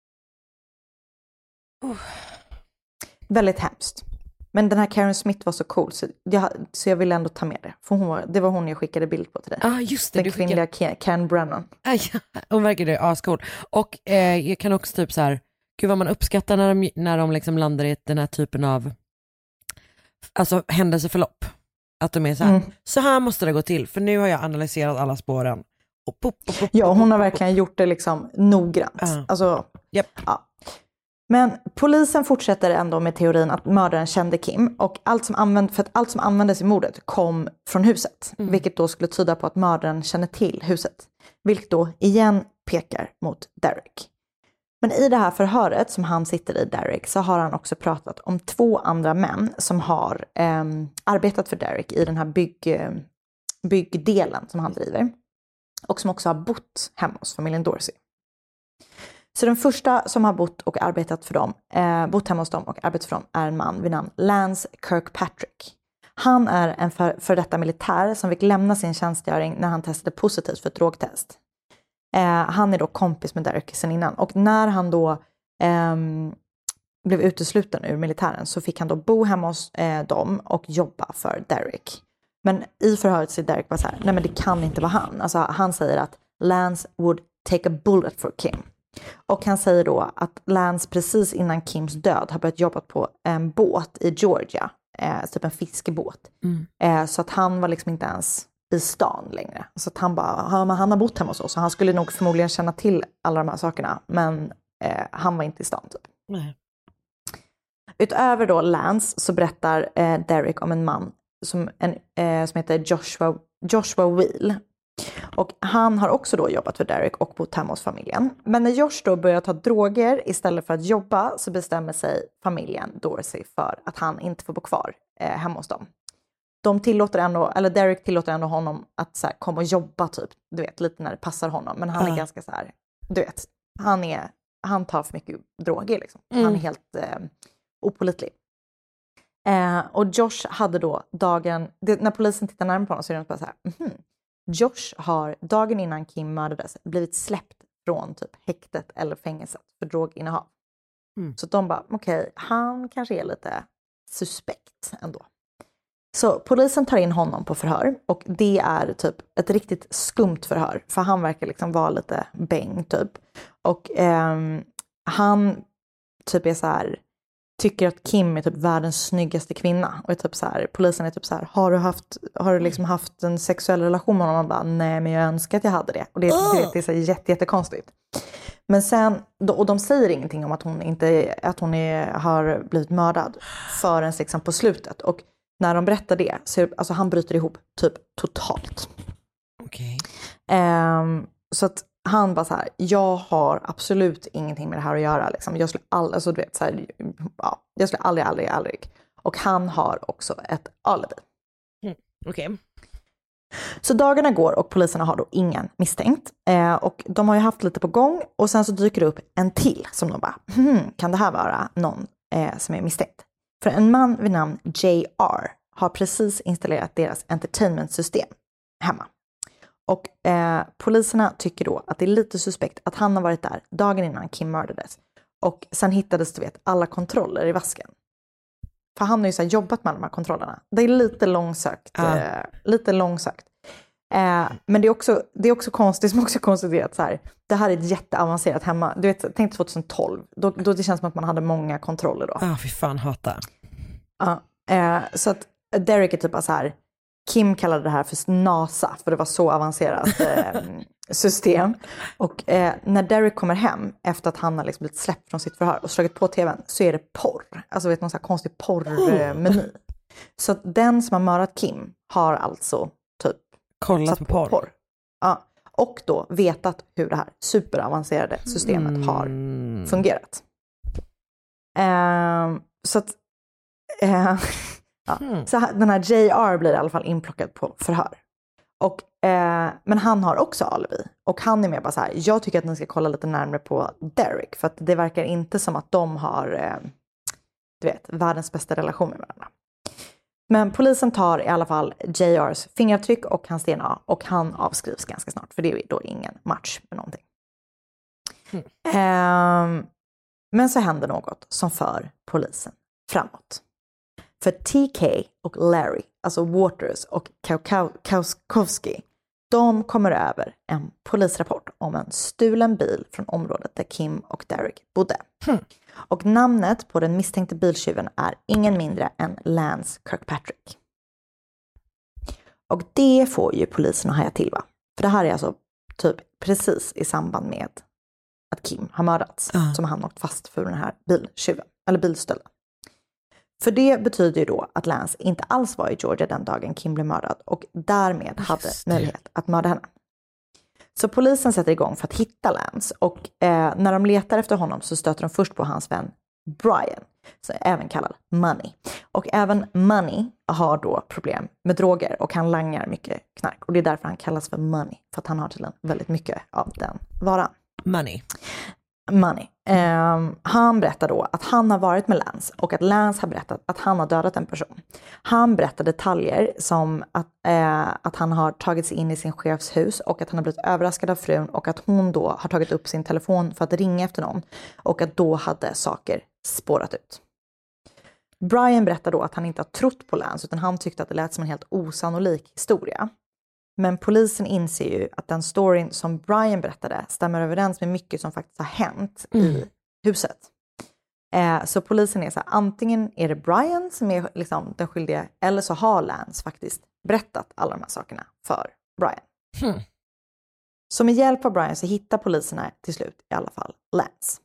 Uh. Väldigt hemskt. Men den här Karen Smith var så cool. Så jag, så jag ville ändå ta med det. För hon var, det var hon jag skickade bild på till dig. Ah, just det. Den kvinnliga skickade... Karen Brennan. Ah, ja. Hon verkar det ascool. Och eh, jag kan också typ så här. Gud vad man uppskattar när de, när de liksom landar i den här typen av alltså händelseförlopp. Att de är så här, Mm. så här måste det gå till. För nu har jag analyserat alla spåren. Och pop, pop, pop, Ja, pop, hon har pop, verkligen gjort det liksom noggrant. Uh. Alltså, Yep. ja. Men polisen fortsätter ändå med teorin att mördaren kände Kim. Och allt som, använd, för att allt som användes i mordet kom från huset. Mm. Vilket då skulle tyda på att mördaren känner till huset. Vilket då igen pekar mot Derek. Men i det här förhöret som han sitter i, Derek, så har han också pratat om två andra män som har eh, arbetat för Derek i den här bygg, eh, byggdelen som han driver. Och som också har bott hemma hos familjen Dorsey. Så den första som har bott och arbetat för dem, eh, bott hemma hos dem och arbetat för dem är en man vid namn Lance Kirkpatrick. Han är en för, för detta militär som fick lämna sin tjänstgöring när han testade positivt för ett drogtest. Eh, han är då kompis med Derek sen innan. Och när han då eh, blev utesluten ur militären så fick han då bo hemma hos eh, dem och jobba för Derek. Men i förhöret säger Derek bara så här, nej men det kan inte vara han. Alltså han säger att Lance would take a bullet for Kim. Och han säger då att Lance precis innan Kims död har börjat jobba på en båt i Georgia. Eh, typ en fiskebåt. Mm. Eh, så att han var liksom inte ens i stan längre. Så att han bara, han, han har bott hemma hos oss. Så han skulle nog förmodligen känna till alla de här sakerna. Men eh, han var inte i stan typ. Nej. Utöver då Lance så berättar eh, Derek om en man som, en, eh, som heter Joshua, Joshua Wheel. Och han har också då jobbat för Derek och bott hemma hos familjen. Men när Josh då börjar ta droger istället för att jobba så bestämmer sig familjen Dorsey för att han inte får bo kvar eh, hemma hos dem. De tillåter ändå, eller Derek tillåter ändå honom att så här, komma och jobba typ, du vet, lite när det passar honom. Men han är uh. ganska så här, du vet, han, är, han tar för mycket droger liksom. Mm. Han är helt eh, opålitlig. Eh, och Josh hade då dagen, det, när polisen tittar närmare på honom så är det bara så här, mm-hmm. Josh har dagen innan Kim mördades blivit släppt från typ häktet eller fängelset för droginnehav. Mm. Så de bara, okej, okay, han kanske är lite suspekt ändå. Så polisen tar in honom på förhör och det är typ ett riktigt skumt förhör. För han verkar liksom vara lite bäng typ. Och eh, han typ är så här, tycker att Kim är typ världens snyggaste kvinna. Och är typ så här, polisen är typ så här, har du haft, har du liksom haft en sexuell relation med honom? Och bara, nej men jag önskar att jag hade det. Och det, oh. det, det är så jätte, jättekonstigt. Men sen, och de säger ingenting om att hon inte, att hon är, har blivit mördad förrän liksom på slutet. Och när de berättar det så är, alltså han bryter ihop typ totalt. Okej. Okay. Um, så att han bara så här, jag har absolut ingenting med det här att göra. Liksom. Jag skulle aldrig, alltså, du vet, så här, ja, jag skulle aldrig, aldrig, aldrig. Och han har också ett alibi. Mm. Okej. Okay. Så dagarna går och poliserna har då ingen misstänkt. Eh, och de har ju haft lite på gång. Och sen så dyker det upp en till som de bara, hmm, kan det här vara någon eh, som är misstänkt? För en man vid namn J R har precis installerat deras entertainmentsystem hemma. Och eh, poliserna tycker då att det är lite suspekt att han har varit där dagen innan Kim mördades. Och sen hittades, du vet, alla kontroller i vasken. För han har ju så här jobbat med de här kontrollerna. Det är lite långsökt. Ah. Eh, lite långsökt. Eh, men det är också, det är också konstigt, som också konstigt att så här, det här är ett jätteavancerat hemma. Du vet, tänk tjugohundratolv. Då, då det känns som att man hade många kontroller då. Ja, ah, fy fan, hata. Ja, eh, så att Derek är typ bara så här, Kim kallade det här för NASA, för det var så avancerat eh, system. Och eh, när Derek kommer hem efter att han har liksom blivit släppt från sitt förhör och slagit på tvn så är det porr. Alltså vet någon sån här konstig porrmeny. Oh. Så att den som har mördat Kim har alltså typ kollat på porr. porr. Ja, och då vetat hur det här superavancerade systemet mm. har fungerat. Eh, så att eh, Ja. Mm. Så den här J R blir i alla fall inplockad på förhör. Och, eh, men han har också alibi. Och han är med bara så här, jag tycker att ni ska kolla lite närmare på Derek. För att det verkar inte som att de har, eh, du vet, världens bästa relation med varandra. Men polisen tar i alla fall J R:s fingeravtryck och hans D N A. Och han avskrivs ganska snart. För det är då ingen match med någonting. Mm. Eh, men så händer något som för polisen framåt. För T K och Larry, alltså Waters och Kauskowski, de kommer över en polisrapport om en stulen bil från området där Kim och Derek bodde. Hmm. Och namnet på den misstänkte biltjuven är ingen mindre än Lance Kirkpatrick. Och det får ju polisen att haja till, va? För det här är alltså typ precis i samband med att Kim har mördats. Uh. Som han åkt fast för den här biltjuven, eller bilstölden. För det betyder ju då att Lance inte alls var i Georgia den dagen Kim blev mördad. Och därmed hade möjlighet att mörda henne. Så polisen sätter igång för att hitta Lance. Och eh, när de letar efter honom så stöter de först på hans vän Brian. Så även kallad Money. Och även Money har då problem med droger. Och han langar mycket knark. Och det är därför han kallas för Money. För att han har tydligen väldigt mycket av den varan. Money. Money. Um, han berättar då att han har varit med Lance och att Lance har berättat att han har dödat en person. Han berättar detaljer som att, uh, att han har tagit sig in i sin chefs hus och att han har blivit överraskad av frun och att hon då har tagit upp sin telefon för att ringa efter någon och att då hade saker spårat ut. Brian berättar då att han inte har trott på Lance utan han tyckte att det lät som en helt osannolik historia. Men polisen inser ju att den storyn som Brian berättade stämmer överens med mycket som faktiskt har hänt mm. i huset. Eh, så polisen är så här, antingen är det Brian som är liksom den skyldiga eller så har Lance faktiskt berättat alla de här sakerna för Brian. Mm. Så med hjälp av Brian så hittar poliserna till slut i alla fall Lance.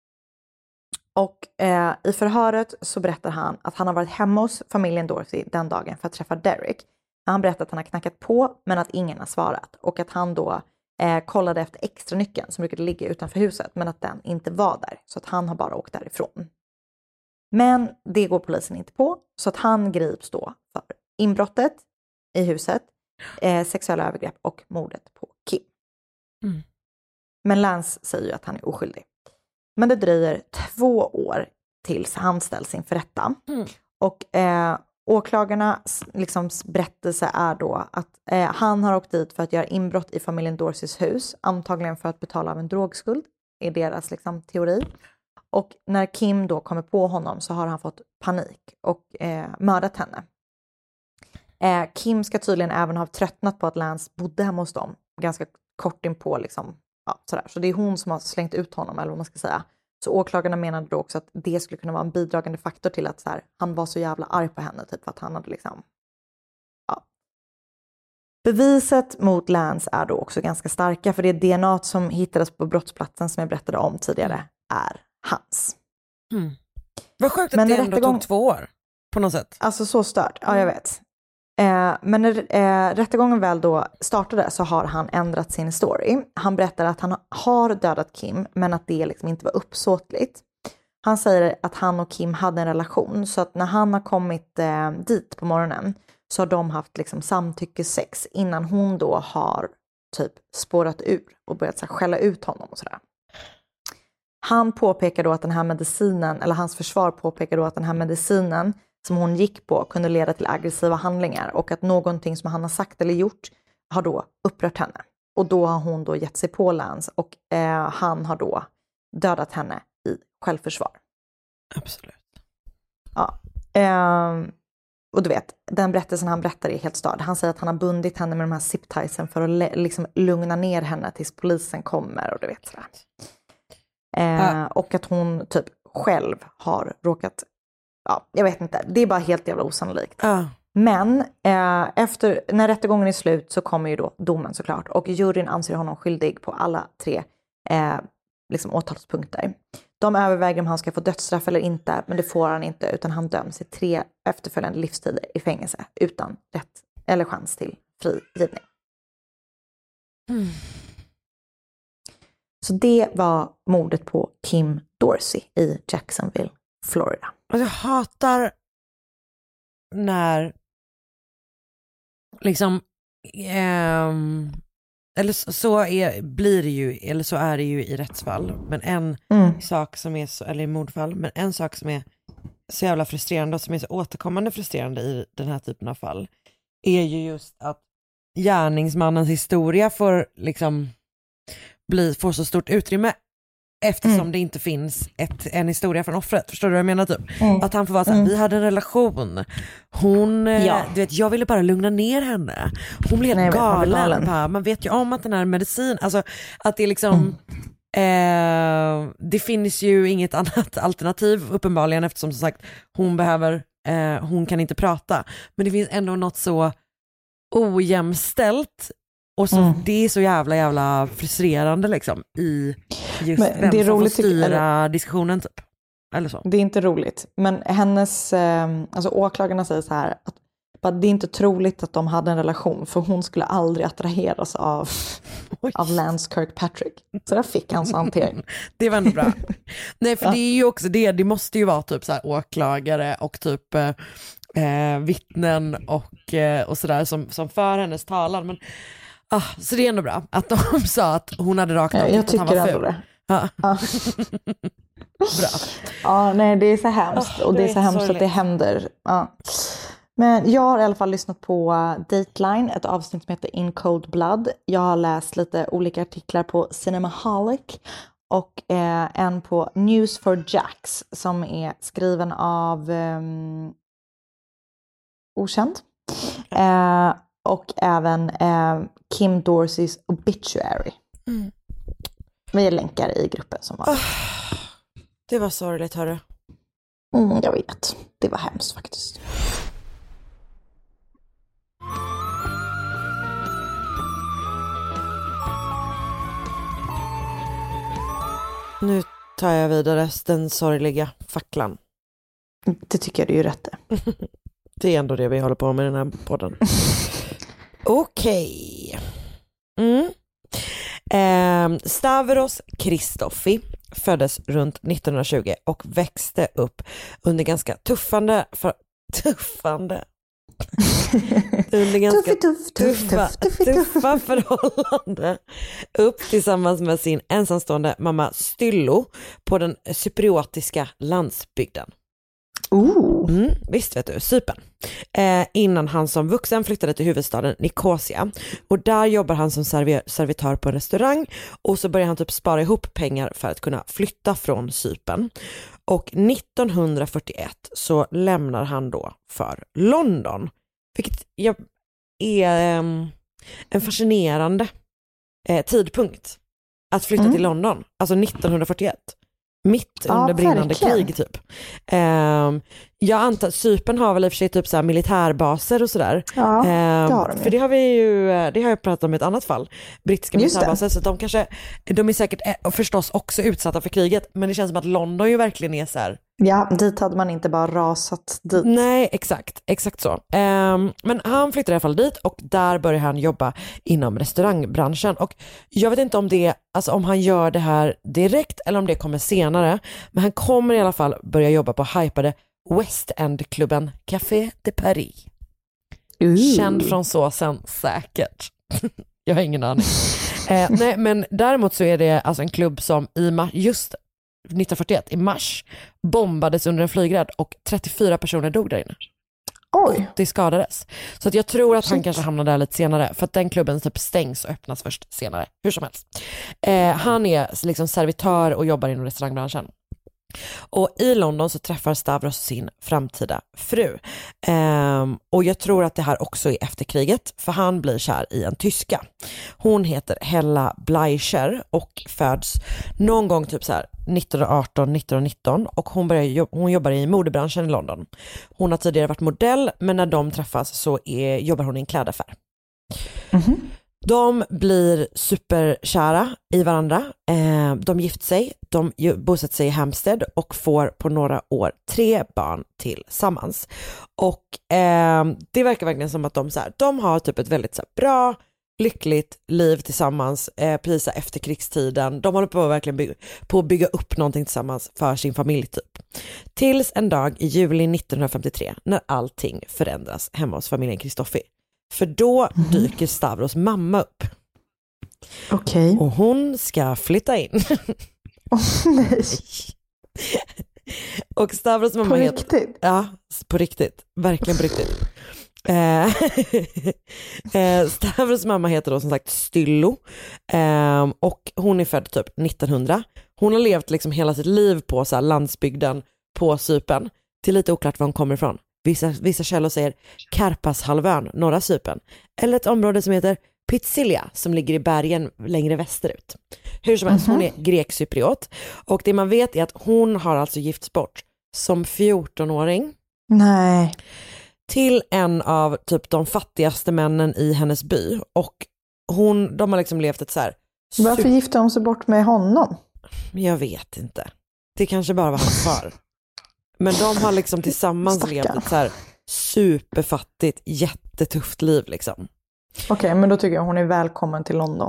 Och eh, i förhöret så berättar han att han har varit hemma hos familjen Dorsey den dagen för att träffa Derek. Han berättar att han har knackat på men att ingen har svarat. Och att han då eh, kollade efter extra nyckeln som brukade ligga utanför huset. Men att den inte var där. Så att han har bara åkt därifrån. Men det går polisen inte på. Så att han grips då för inbrottet i huset. Eh, sexuella övergrepp och mordet på Kim. Mm. Men Lance säger ju att han är oskyldig. Men det dröjer två år tills han ställs inför rätta. Mm. Och... Eh, Åklagarnas liksom, berättelse är då att eh, han har åkt dit för att göra inbrott i familjen Dorseys hus. Antagligen för att betala av en drogskuld. Är deras liksom, teori. Och när Kim då kommer på honom så har han fått panik och eh, mördat henne. Eh, Kim ska tydligen även ha tröttnat på att Lance bodde hemma hos dem. Ganska kort inpå liksom. Ja, sådär. Så det är hon som har slängt ut honom eller vad man ska säga. Så åklagarna menade då också att det skulle kunna vara en bidragande faktor till att så här, han var så jävla arg på henne. Typ för att han hade liksom... Ja. Beviset mot Lance är då också ganska starka. För det D N A som hittades på brottsplatsen som jag berättade om tidigare är hans. Mm. Vad sjukt att men det ändå rättegång... tog två år på något sätt. Alltså så stört, ja jag vet. Eh, men när eh, rättegången väl då startade så har han ändrat sin story. Han berättar att han har dödat Kim men att det liksom inte var uppsåtligt. Han säger att han och Kim hade en relation så att när han har kommit eh, dit på morgonen så har de haft liksom samtyckessex innan hon då har typ spårat ur och börjat så här, skälla ut honom och sådär. Han påpekar då att den här medicinen, eller hans försvar påpekar då att den här medicinen som hon gick på kunde leda till aggressiva handlingar och att någonting som han har sagt eller gjort har då upprört henne. Och då har hon då gett sig på Lance och eh, han har då dödat henne i självförsvar. Absolut. Ja. Eh, och du vet, den berättelsen han berättar är helt stad. Han säger att han har bundit henne med de här zip-tiesen för att le- liksom lugna ner henne tills polisen kommer och du vet sådär. Eh, ja. Och att hon typ själv har råkat, ja, jag vet inte, det är bara helt jävla osannolikt. Ja. Men eh, efter, när rättegången är slut så kommer ju då domen såklart. Och juryn anser honom skyldig på alla tre eh, liksom åtalspunkter. De överväger om han ska få dödsstraff eller inte, men det får han inte utan han döms i tre efterföljande livstider i fängelse utan rätt eller chans till frigivning. Mm. Så det var mordet på Kim Dorsey i Jacksonville, Florida. Och jag hatar när liksom ehm, eller så, så är, blir det ju, eller så är det ju i rättsfall, men en mm. sak som är så, eller i mordfall, men en sak som är så jävla frustrerande och som är så återkommande frustrerande i den här typen av fall är ju just att gärningsmannens historia får liksom bli, får så stort utrymme eftersom mm. det inte finns ett, en historia från offret. Förstår du vad jag menar typ? Mm. Att han får vara så här, mm. vi hade en relation. Hon, ja. du vet, jag ville bara lugna ner henne. Hon blev helt Nej, galen. galen. Man vet ju om att den här medicin, alltså att det är liksom mm. eh, det finns ju inget annat alternativ uppenbarligen eftersom som sagt hon behöver, eh, hon kan inte prata. Men det finns ändå något så ojämställt. Och så, mm. det är så jävla jävla frustrerande liksom i just men vem det är som roligt, får styra tyck, diskussionen typ. Eller så. Det är inte roligt. Men hennes, eh, alltså åklagarna säger så här att det är inte troligt att de hade en relation för hon skulle aldrig attraheras av, av Lance Kirkpatrick. Så där fick hans hantering. Det var ändå bra. Nej, för ja. det är ju också det, det måste ju vara typ så här åklagare och typ eh, vittnen och, eh, och sådär som, som för hennes talan. Men, ah, så det är ändå bra att de sa att hon hade rakt ja, jag tycker ändå det. Ja. Ja. Bra. Ja, nej, det är så hemskt. Och det, det är så hemskt sorgligt. Att det händer. Ja. Men jag har i alla fall lyssnat på Dateline, ett avsnitt som heter In Cold Blood. Jag har läst lite olika artiklar på Cinemaholic och eh, en på News for Jacks som är skriven av eh, okänd. Eh, och även eh, Kim Dorseys Obituary. Mm. Vi länkar i gruppen som var. Oh, det var sorgligt, hörru. Mm, jag vet. Det var hemskt faktiskt. Nu tar jag vidare den sorgliga facklan. Det tycker jag du är rätt. Det är ändå det vi håller på med i den här podden. Okej. Okay. Mm. Eh, Stavros Christofi föddes runt nittonhundratjugo och växte upp under ganska tuffande för, tuffande under ganska tuff, tuff, tuffa, tuff, tuff, tuffa förhållanden upp tillsammans med sin ensamstående mamma Styllo på den cypriotiska landsbygden. Ooh. Mm, visst vet du, Cypern. Eh, innan han som vuxen flyttade till huvudstaden Nicosia. Och där jobbar han som serv- servitör på en restaurang. Och så börjar han typ spara ihop pengar för att kunna flytta från Cypern. Och nittonhundrafyrtioett så lämnar han då för London. Vilket är um, en fascinerande eh, tidpunkt att flytta mm. till London. Alltså nittonhundrafyrtioett. Mitt under ja, brinnande verkligen. Krig typ. Um, jag antar Cypern har väl i och för sig typ så här militärbaser och sådär. Ja, um, det har de. För det har vi ju, det har jag pratat om i ett annat fall. Brittiska militärbaser, så de kanske, de är säkert förstås också utsatta för kriget, men det känns som att London ju verkligen är så här. Ja, dit hade man inte bara rasat dit. Nej, exakt, exakt så. Um, men han flyttade i alla fall dit och där börjar han jobba inom restaurangbranschen. Och jag vet inte om det, alltså om han gör det här direkt eller om det kommer senare. Men han kommer i alla fall börja jobba på hypade West End-klubben Café de Paris. Uh. Känd från såsen säkert. Jag har ingen aning. eh, nej, men däremot så är det alltså en klubb som i ma- just nittonhundrafyrtioett i mars bombades under en flygrädd och trettiofyra personer dog där inne. Oj. Det skadades. Så att jag tror att han kanske hamnar där lite senare, för att den klubben typ stängs och öppnas först senare. Hur som helst. Eh, han är liksom servitör och jobbar inom restaurangbranschen. Och i London så träffar Stavros sin framtida fru. Ehm, och jag tror att det här också är efter kriget, för han blir kär i en tyska. Hon heter Hella Bleicher och föds någon gång typ så här nittonhundraarton nittonhundranitton och hon, börjar jobb- hon jobbar i modebranschen i London. Hon har tidigare varit modell, men när de träffas så är, jobbar hon i en klädaffär. Mm-hmm. De blir superkära i varandra. Eh, de gift sig, de bosätter sig i Hampstead och får på några år tre barn tillsammans. Och eh, det verkar verkligen som att de, så här, de har typ ett väldigt så här, bra, lyckligt liv tillsammans eh, precis efter krigstiden. De håller på att verkligen bygga, på att bygga upp någonting tillsammans för sin familj typ. Tills en dag i juli nittonhundrafemtiotre när allting förändras hemma hos familjen Christofi. För då mm. dyker Stavros mamma upp. Okej. Okay. Och hon ska flytta in. Oh, nej. Och Stavros mamma på heter... riktigt? Ja, på riktigt. Verkligen på riktigt. eh, Stavros mamma heter då som sagt Styllo. Eh, och hon är född typ nittonhundra. Hon har levt liksom hela sitt liv på så här landsbygden på Cypern. Det är lite oklart var hon kommer ifrån. Vissa, vissa källor säger Karpashalvön, norra Cypern. Eller ett område som heter Pizzilia som ligger i bergen längre västerut. Hur som helst, mm-hmm. hon är grek-cypriot. Och det man vet är att hon har alltså gifts bort som fjortonåring. Nej. till en av typ de fattigaste männen i hennes by. Och hon, de har liksom levt ett så här... Varför super... gifte de sig bort med honom? Jag vet inte. Det kanske bara var hans far. Men de har liksom tillsammans Stackarn. levt ett så här superfattigt, jättetufft liv liksom. Okej, okay, men då tycker jag hon är välkommen till London.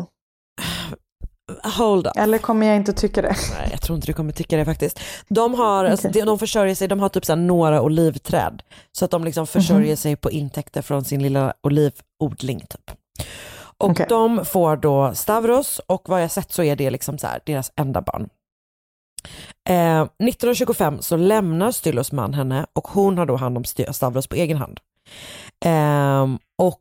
Hold up. Eller kommer jag inte tycka det? Nej, jag tror inte du kommer tycka det faktiskt. De har, okay. alltså, de, de försörjer sig, de har typ så här några olivträd. Så att de liksom försörjer mm-hmm. sig på intäkter från sin lilla olivodling typ. Och okay. de får då Stavros, och vad jag sett så är det liksom så här, deras enda barn. Eh, nittonhundratjugofem så lämnar Styllos man henne, och hon har då hand om Stavros på egen hand. Eh, och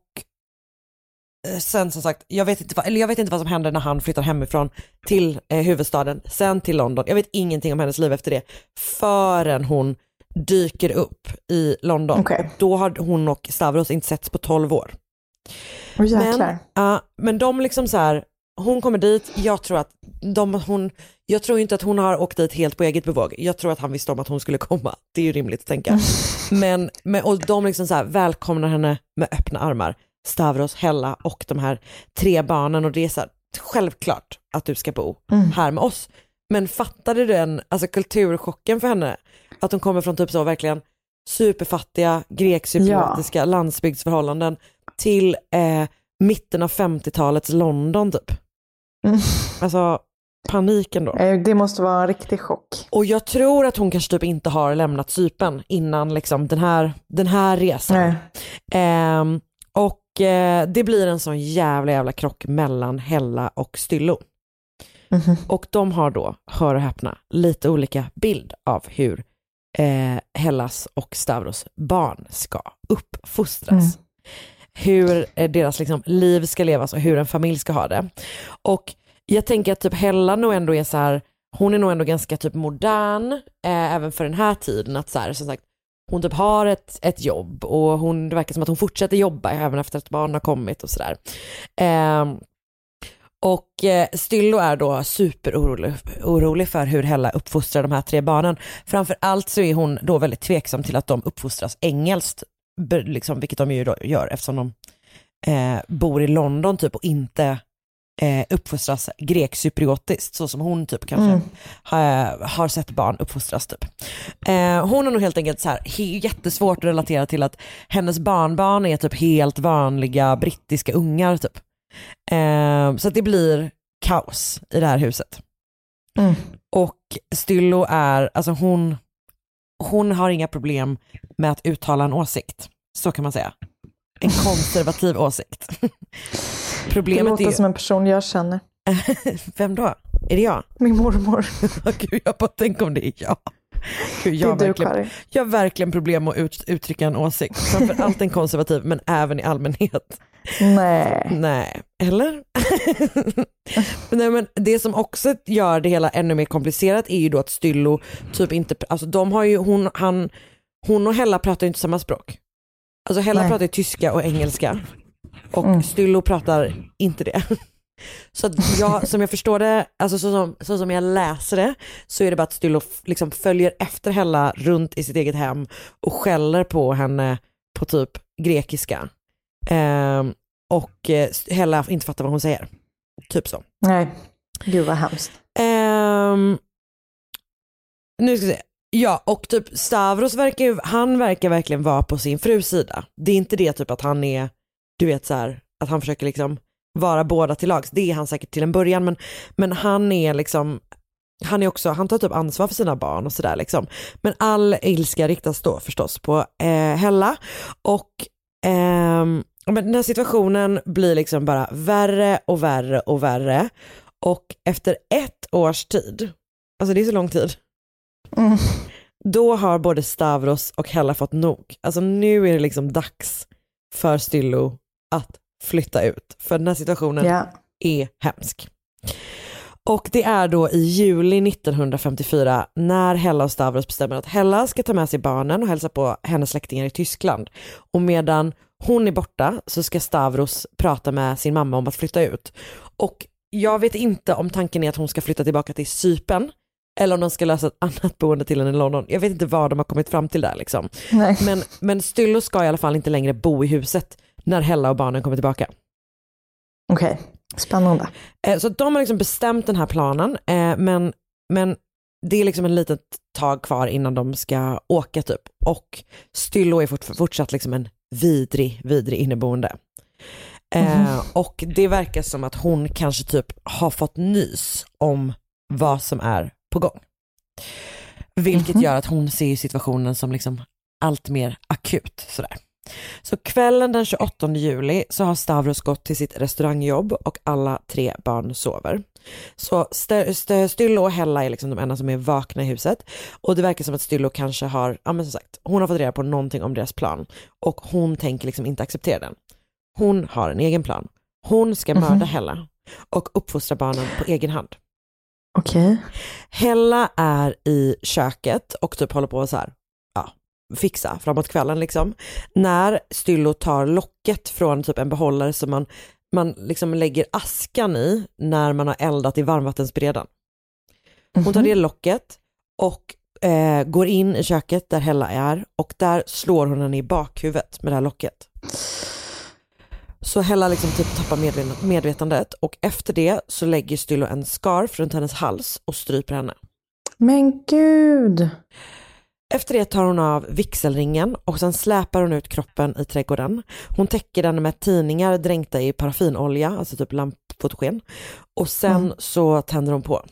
sen som sagt, jag vet inte vad, eller jag vet inte vad som händer när han flyttar hemifrån till eh, huvudstaden, sen till London. Jag vet ingenting om hennes liv efter det förrän hon dyker upp i London. Okay. Då har hon och Stavros inte setts på tolv år. Oh, men, uh, men de liksom så här, hon kommer dit, jag tror att de, hon, jag tror inte att hon har åkt dit helt på eget bevåg. Jag tror att han visste om att hon skulle komma. Det är ju rimligt att tänka. men, men och de liksom så här välkomnar henne med öppna armar. Stavros, Hella och de här tre barnen, och det är så här, självklart att du ska bo mm. här med oss. Men fattade du den alltså kulturchocken för henne? Att hon kommer från typ så verkligen superfattiga grek-cypriotiska ja. landsbygdsförhållanden till eh, mitten av femtiotalets London typ. Mm. Alltså paniken då. Det måste vara en riktig chock. Och jag tror att hon kanske typ inte har lämnat Cypern innan liksom den här, den här resan. Eh, och eh, det blir en sån jävla jävla krock mellan Hella och Styllo. Mm-hmm. Och de har då, hör och häpna, lite olika bild av hur eh, Hellas och Stavros barn ska uppfostras. Mm. Hur eh, deras liksom, liv ska levas och hur en familj ska ha det. Och jag tänker att typ Hella nog ändå är så här, hon är nog ändå ganska typ modern eh, även för den här tiden, att så här, som sagt, hon typ har ett, ett jobb, och hon, det verkar som att hon fortsätter jobba även efter att barn har kommit och sådär. Eh, och eh, Styllo är då superorolig orolig för hur Hella uppfostrar de här tre barnen. Framför allt så är hon då väldigt tveksam till att de uppfostras engelskt, liksom, vilket de ju då gör eftersom de eh, bor i London typ och inte eh, uppfostras grek-cypriotiskt så som hon typ kanske mm. har, har sett barn uppfostras typ. Eh, hon har nog helt enkelt så här he- jättesvårt att relatera till att hennes barnbarn är typ helt vanliga brittiska ungar typ. Eh, så att det blir kaos i det här huset. Mm. Och Styllo är, alltså hon hon har inga problem med att uttala en åsikt. Så kan man säga. En konservativ åsikt. Problemet det låter är ju... som en person jag känner. Vem då? Är det jag? Min mormor. Gud, jag bara tänk om det är jag. Gud, jag, det är verkligen, du, jag har verkligen problem med att ut, uttrycka en åsikt. Framförallt en konservativ, men även i allmänhet. Nej. Nej, eller? Nej, men det som också gör det hela ännu mer komplicerat är ju då att Styllo typ inte, alltså de har ju, hon, han, hon och Hella pratar ju inte samma språk. Alltså Hella Nej. pratar ju tyska och engelska och mm. Styllo pratar inte det. Så att jag, som jag förstår det, alltså så som, så som jag läser det, så är det bara att Styllo liksom följer efter Hella runt i sitt eget hem och skäller på henne på typ grekiska. Um, och uh, Hella inte fattar vad hon säger. Typ så. Nej, gud vad hemskt. Um, nu ska vi se. Ja, och typ Stavros verkar ju, han verkar verkligen vara på sin frus sida. Det är inte det typ att han är, du vet så här, att han försöker liksom vara båda till lags. Det är han säkert till en början, men, men han är liksom, han är också, han tar typ ansvar för sina barn och sådär liksom. Men all ilska riktas då förstås på eh, Hella, och eh, men den här situationen blir liksom bara värre och värre och värre, och efter ett års tid, alltså det är så lång tid, mm. då har både Stavros och Hella fått nog. Alltså nu är det liksom dags för Styllo att flytta ut, för den här situationen yeah. är hemsk. Och det är då i juli nittonhundrafemtiofyra när Hella och Stavros bestämmer att Hella ska ta med sig barnen och hälsa på hennes släktingar i Tyskland. Och medan hon är borta så ska Stavros prata med sin mamma om att flytta ut. Och jag vet inte om tanken är att hon ska flytta tillbaka till Cypern eller om de ska lösa ett annat boende till henne i London. Jag vet inte vad de har kommit fram till där liksom. Nej. Men, men Styllo ska i alla fall inte längre bo i huset när Hella och barnen kommer tillbaka. Okej, okay. Spännande. Eh, så de har liksom bestämt den här planen, eh, men, men det är liksom en litet tag kvar innan de ska åka typ. Och Styllo är fort, fortsatt liksom en vidrig, vidrig inneboende. Eh, mm. Och det verkar som att hon kanske typ har fått nys om vad som är på gång. Vilket mm. gör att hon ser situationen som liksom allt mer akut sådär. Så kvällen den tjugoåttonde juli så har Stavros gått till sitt restaurangjobb och alla tre barn sover. Så St- St- Styllo och Hella är liksom de enda som är vakna i huset. Och det verkar som att Styllo kanske har, ja men som sagt, hon har fått reda på någonting om deras plan. Och hon tänker liksom inte acceptera den. Hon har en egen plan. Hon ska mörda mm-hmm. Hella och uppfostra barnen på egen hand. Okej. Okay. Hella är i köket och typ håller på så här, ja, fixa framåt kvällen liksom. När Styllo tar locket från typ en behållare som man, man liksom lägger askan i när man har eldat i varmvattensberedaren. Hon tar det locket och eh, går in i köket där Hella är och där slår hon henne i bakhuvudet med det här locket. Så Hella liksom typ tappar medvet- medvetandet och efter det så lägger Styllo en scarf runt hennes hals och stryper henne. Men gud! Efter det tar hon av vigselringen och sen släpar hon ut kroppen i trädgården. Hon täcker den med tidningar dränkta i paraffinolja, alltså typ lampfotogen. Och sen mm. så tänder hon på.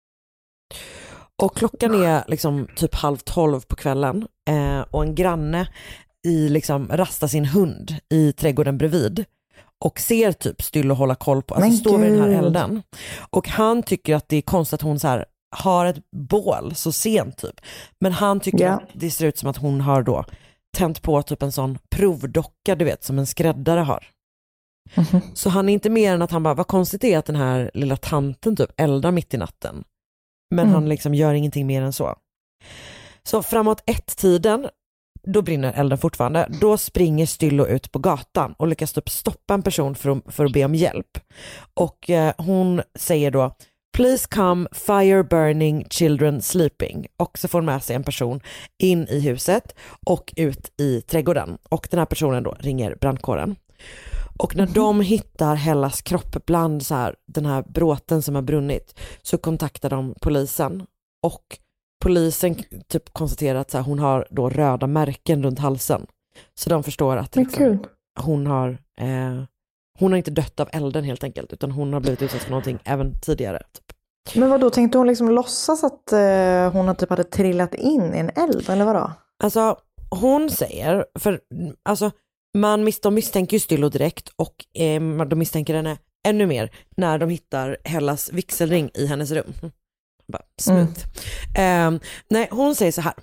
Och klockan är liksom typ halv tolv på kvällen eh, och en granne i liksom rastar sin hund i trädgården bredvid och ser typ Styllo hålla koll på, alltså står vid den här elden. Och han tycker att det är konstigt att hon så här har ett bål så sent typ. Men han tycker yeah. att det ser ut som att hon har då tänt på typ en sån provdocka, du vet, som en skräddare har. Mm-hmm. Så han är inte mer än att han bara, vad konstigt är att den här lilla tanten typ eldar mitt i natten. Men mm. han liksom gör ingenting mer än så. Så framåt ett-tiden, då brinner elden fortfarande. Då springer Styllo ut på gatan och lyckas typ stoppa en person för att, för att be om hjälp. Och eh, hon säger då, please come, fire burning, children sleeping. Och så får hon med sig en person in i huset och ut i trädgården. Och den här personen då ringer brandkåren. Och när de hittar Hellas kropp bland så här, den här bråten som har brunnit, så kontaktar de polisen. Och polisen typ konstaterar att så här, hon har då röda märken runt halsen. Så de förstår att liksom, hon har eh, hon har inte dött av elden helt enkelt, utan hon har blivit utsatt för någonting även tidigare. Typ. Men vad då tänkte hon liksom låtsas att eh, hon typ hade trillat in i en eld, eller vadå? Alltså hon säger, för alltså man mis- de misstänker ju Styllo direkt och eh, de misstänker henne ännu mer när de hittar Hellas vigselring i hennes rum. Bara smooth. Mm. Eh, nej, hon säger så här.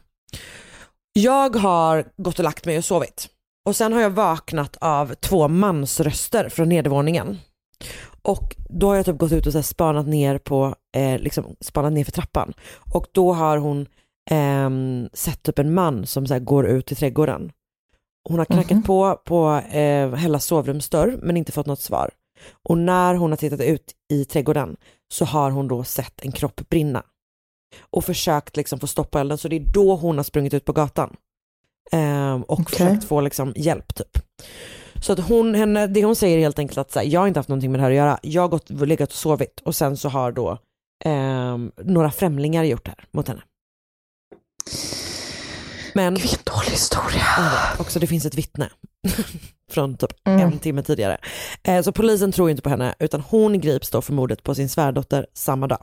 Jag har gått och lagt mig och sovit. Och sen har jag vaknat av två mansröster från nedervåningen. Och då har jag typ gått ut och så här spanat ner på eh, liksom spanat ner för trappan. Och då har hon eh, sett typ en man som så här går ut i trädgården. Hon har knackat mm-hmm. på på eh, Hellas sovrumsdörr men inte fått något svar. Och när hon har tittat ut i trädgården så har hon då sett en kropp brinna. Och försökt liksom få stopp på elden, så det är då hon har sprungit ut på gatan. Um, och okay. försökt få liksom hjälp typ. Så att hon, henne, det hon säger är helt enkelt att så här, jag har inte haft någonting med det här att göra. Jag har gått, legat och sovit och sen så har då um, några främlingar gjort det här mot henne. Men vilken dålig historia. Uh, också det finns ett vittne från typ mm. en timme tidigare. Uh, så polisen tror inte på henne, utan hon grips då för mordet på sin svärdotter samma dag.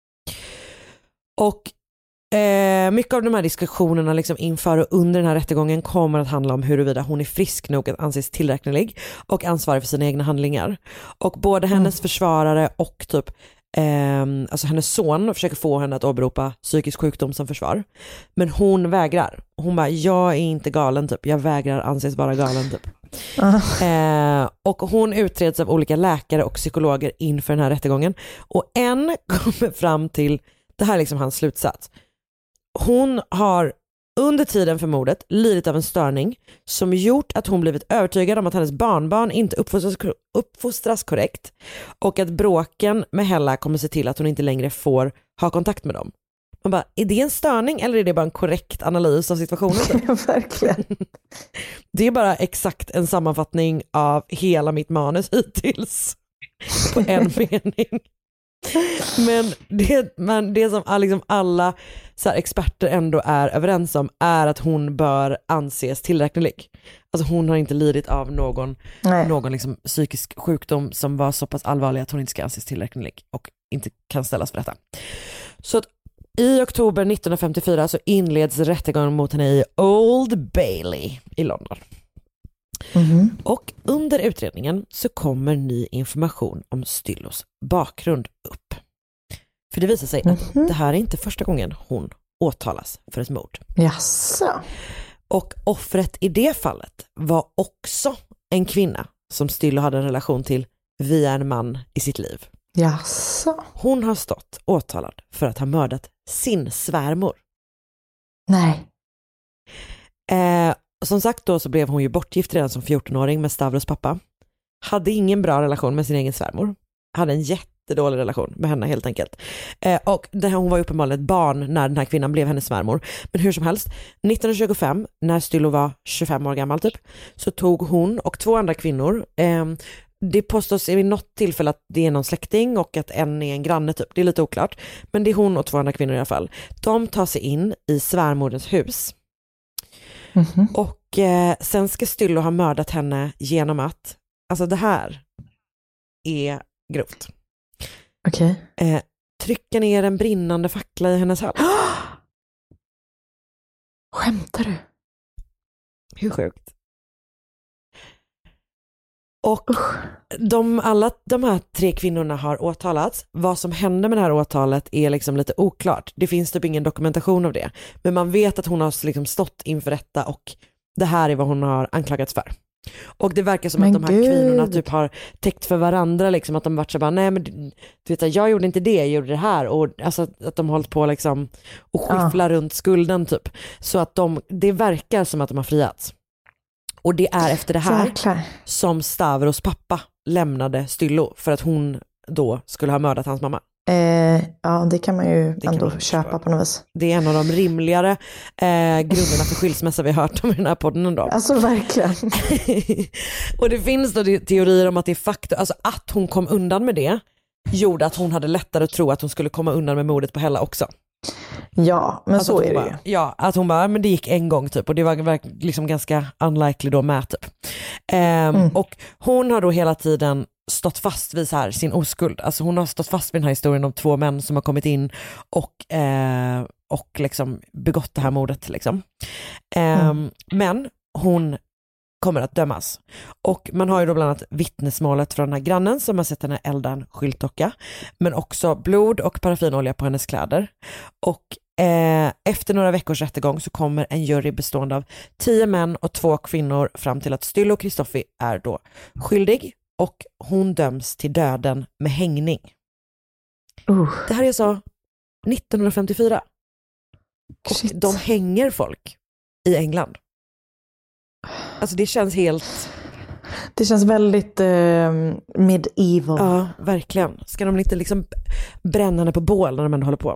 Och Eh, mycket av de här diskussionerna liksom inför och under den här rättegången kommer att handla om huruvida hon är frisk nog att anses tillräknelig och ansvarig för sina egna handlingar. Och både hennes mm. försvarare och typ eh, alltså hennes son försöker få henne att åberopa psykisk sjukdom som försvar. Men hon vägrar. Hon bara, jag är inte galen typ. Jag vägrar anses vara galen typ. Uh. Eh, och hon utreds av olika läkare och psykologer inför den här rättegången. Och en kommer fram till, det här är liksom hans slutsats. Hon har under tiden för mordet lidit av en störning som gjort att hon blivit övertygad om att hennes barnbarn inte uppfostras, uppfostras korrekt och att bråken med Hella kommer se till att hon inte längre får ha kontakt med dem. Man bara, är det en störning eller är det bara en korrekt analys av situationen? Verkligen. Det är bara exakt en sammanfattning av hela mitt manus hittills på en mening. Men det, men det som liksom alla så här, experter ändå är överens om är att hon bör anses tillräknelig. Alltså hon har inte lidit av någon, någon liksom psykisk sjukdom som var så pass allvarlig att hon inte ska anses tillräknelig och inte kan ställas för detta. Så att i oktober nittonhundrafemtiofyra så inleds rättegången mot henne i Old Bailey i London. Mm-hmm. Och under utredningen så kommer ny information om Styllos bakgrund upp. För det visar sig mm-hmm. att det här är inte första gången hon åtalas för ett mord. Jaså. Och offret i det fallet var också en kvinna som Styllo hade en relation till via en man i sitt liv. Jaså. Hon har stått åtalad för att ha mördat sin svärmor. Nej. Eh, som sagt då så blev hon ju bortgift redan som fjortonåring med Stavros pappa. Hade ingen bra relation med sin egen svärmor. Hade en jättedålig relation med henne helt enkelt. Eh, och det här, hon var ju uppenbarligen ett barn när den här kvinnan blev hennes svärmor. Men hur som helst, nittonhundratjugofem när Styllo var tjugofem år gammal typ, så tog hon och två andra kvinnor, eh, det påstås vid något tillfälle att det är någon släkting och att en är en granne typ, det är lite oklart. Men det är hon och två andra kvinnor i alla fall. De tar sig in i svärmorens hus. Mm-hmm. Och eh, sen ska Styllo ha mördat henne genom att, alltså det här är grovt. Okej. Okay. Eh, trycka ner en brinnande fackla i hennes hals. Skämtar du? Hur sjukt? Och de, alla de här tre kvinnorna har åtalats. Vad som hände med det här åtalet är liksom lite oklart. Det finns typ ingen dokumentation av det. Men man vet att hon har liksom stått inför rätta och det här är vad hon har anklagats för. Och det verkar som men att de här Gud. kvinnorna typ har täckt för varandra liksom, att de varit så bara, nej men du vet, jag gjorde inte det, jag gjorde det här, och alltså att de har hållit på liksom och skifflar ja. runt skulden typ, så att de, det verkar som att de har friats. Och det är efter det här Jäklar. som Stavros pappa lämnade Styllo för att hon då skulle ha mördat hans mamma. Eh, ja, det kan man ju det ändå köpa på något vis. Det är en av de rimligare eh, grunderna för skilsmässa vi har hört om i den här podden ändå. Alltså verkligen. Och det finns då teorier om att det är faktum, alltså att hon kom undan med det gjorde att hon hade lättare att tro att hon skulle komma undan med mordet på Hella också. Ja, men alltså så är det bara, ju. Ja, att hon bara, men det gick en gång typ, och det var liksom ganska unlikely då med typ. Ehm, mm. Och hon har då hela tiden stått fast vid så här sin oskuld. Alltså hon har stått fast vid den här historien om två män som har kommit in och, eh, och liksom begått det här mordet liksom. Ehm, mm. Men hon kommer att dömas. Och man har ju då bland annat vittnesmålet från den här grannen som har sett henne elda en skyltdocka, men också blod och paraffinolja på hennes kläder. Och eh, efter några veckors rättegång så kommer en jury bestående av tio män och två kvinnor fram till att Styllo Kristoffi är då skyldig, och hon döms till döden med hängning. Uh. Det här är så nittonhundrafemtiofyra. Och de hänger folk i England. Alltså det känns helt... Det känns väldigt eh, medieval. Ja, verkligen. Ska de inte liksom bränna henne på bål när de ändå håller på?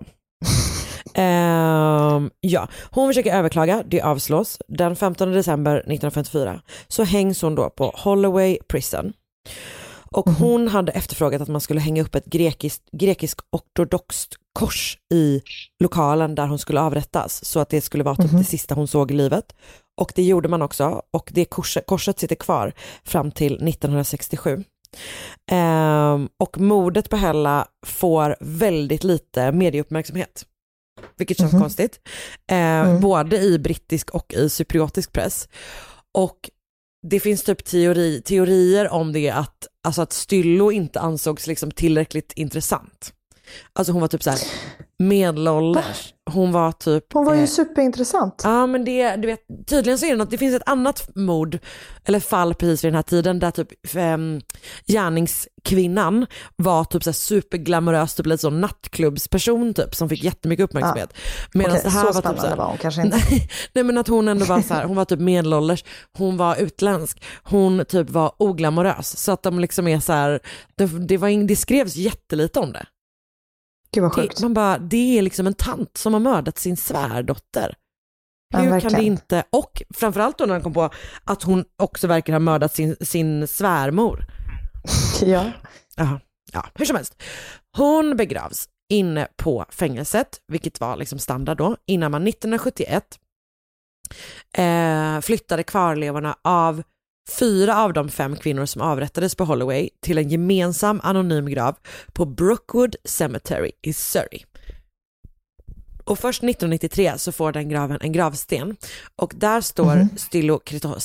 um, ja, hon försöker överklaga, det avslås. Den femtonde december nittonhundrafemtiofyra så hängs hon då på Holloway Prison. Och mm-hmm. hon hade efterfrågat att man skulle hänga upp ett grekiskt, grekisk ortodoxt kors i lokalen där hon skulle avrättas, så att det skulle vara typ mm-hmm. det sista hon såg i livet. Och det gjorde man också, och det korset, korset sitter kvar fram till nittonhundrasextiosju. Ehm, och mordet på Hella får väldigt lite medieuppmärksamhet, vilket känns mm-hmm. konstigt. Ehm, mm. Både i brittisk och i cypriotisk press. Och det finns typ teori, teorier om det, att, alltså att Styllo inte ansågs liksom tillräckligt intressant. Alltså hon var typ så här medelålders. Hon var typ... Hon var ju eh, superintressant. Ja, men det, du vet, tydligen så är det något, det finns ett annat mord eller fall precis vid den här tiden där typ ähm, gärningskvinnan var typ så här superglamorös, typ lite sån nattklubbsperson typ, som fick jättemycket uppmärksamhet. Ja. Medan okay, det här så var typ så här, var hon kanske inte. nej, nej, men att hon ändå var så här, hon var typ medelålders, hon var utländsk, hon typ var oglamorös, så att de liksom är så här, det, det, var in, det skrevs jättelite om det. Gud vad sjukt. Det, man bara, det är liksom en tant som har mördat sin svärdotter. Hur Ja, kan det inte, och framförallt då när han kom på att hon också verkar ha mördat sin, sin svärmor. Ja. Aha. Ja, hur som helst. Hon begravs inne på fängelset, vilket var liksom standard då, innan man nittonhundrasjuttioett eh, flyttade kvarlevorna av fyra av de fem kvinnor som avrättades på Holloway till en gemensam anonym grav på Brookwood Cemetery i Surrey. Och först nittonhundranittiotre så får den graven en gravsten och där står mm-hmm. Stilo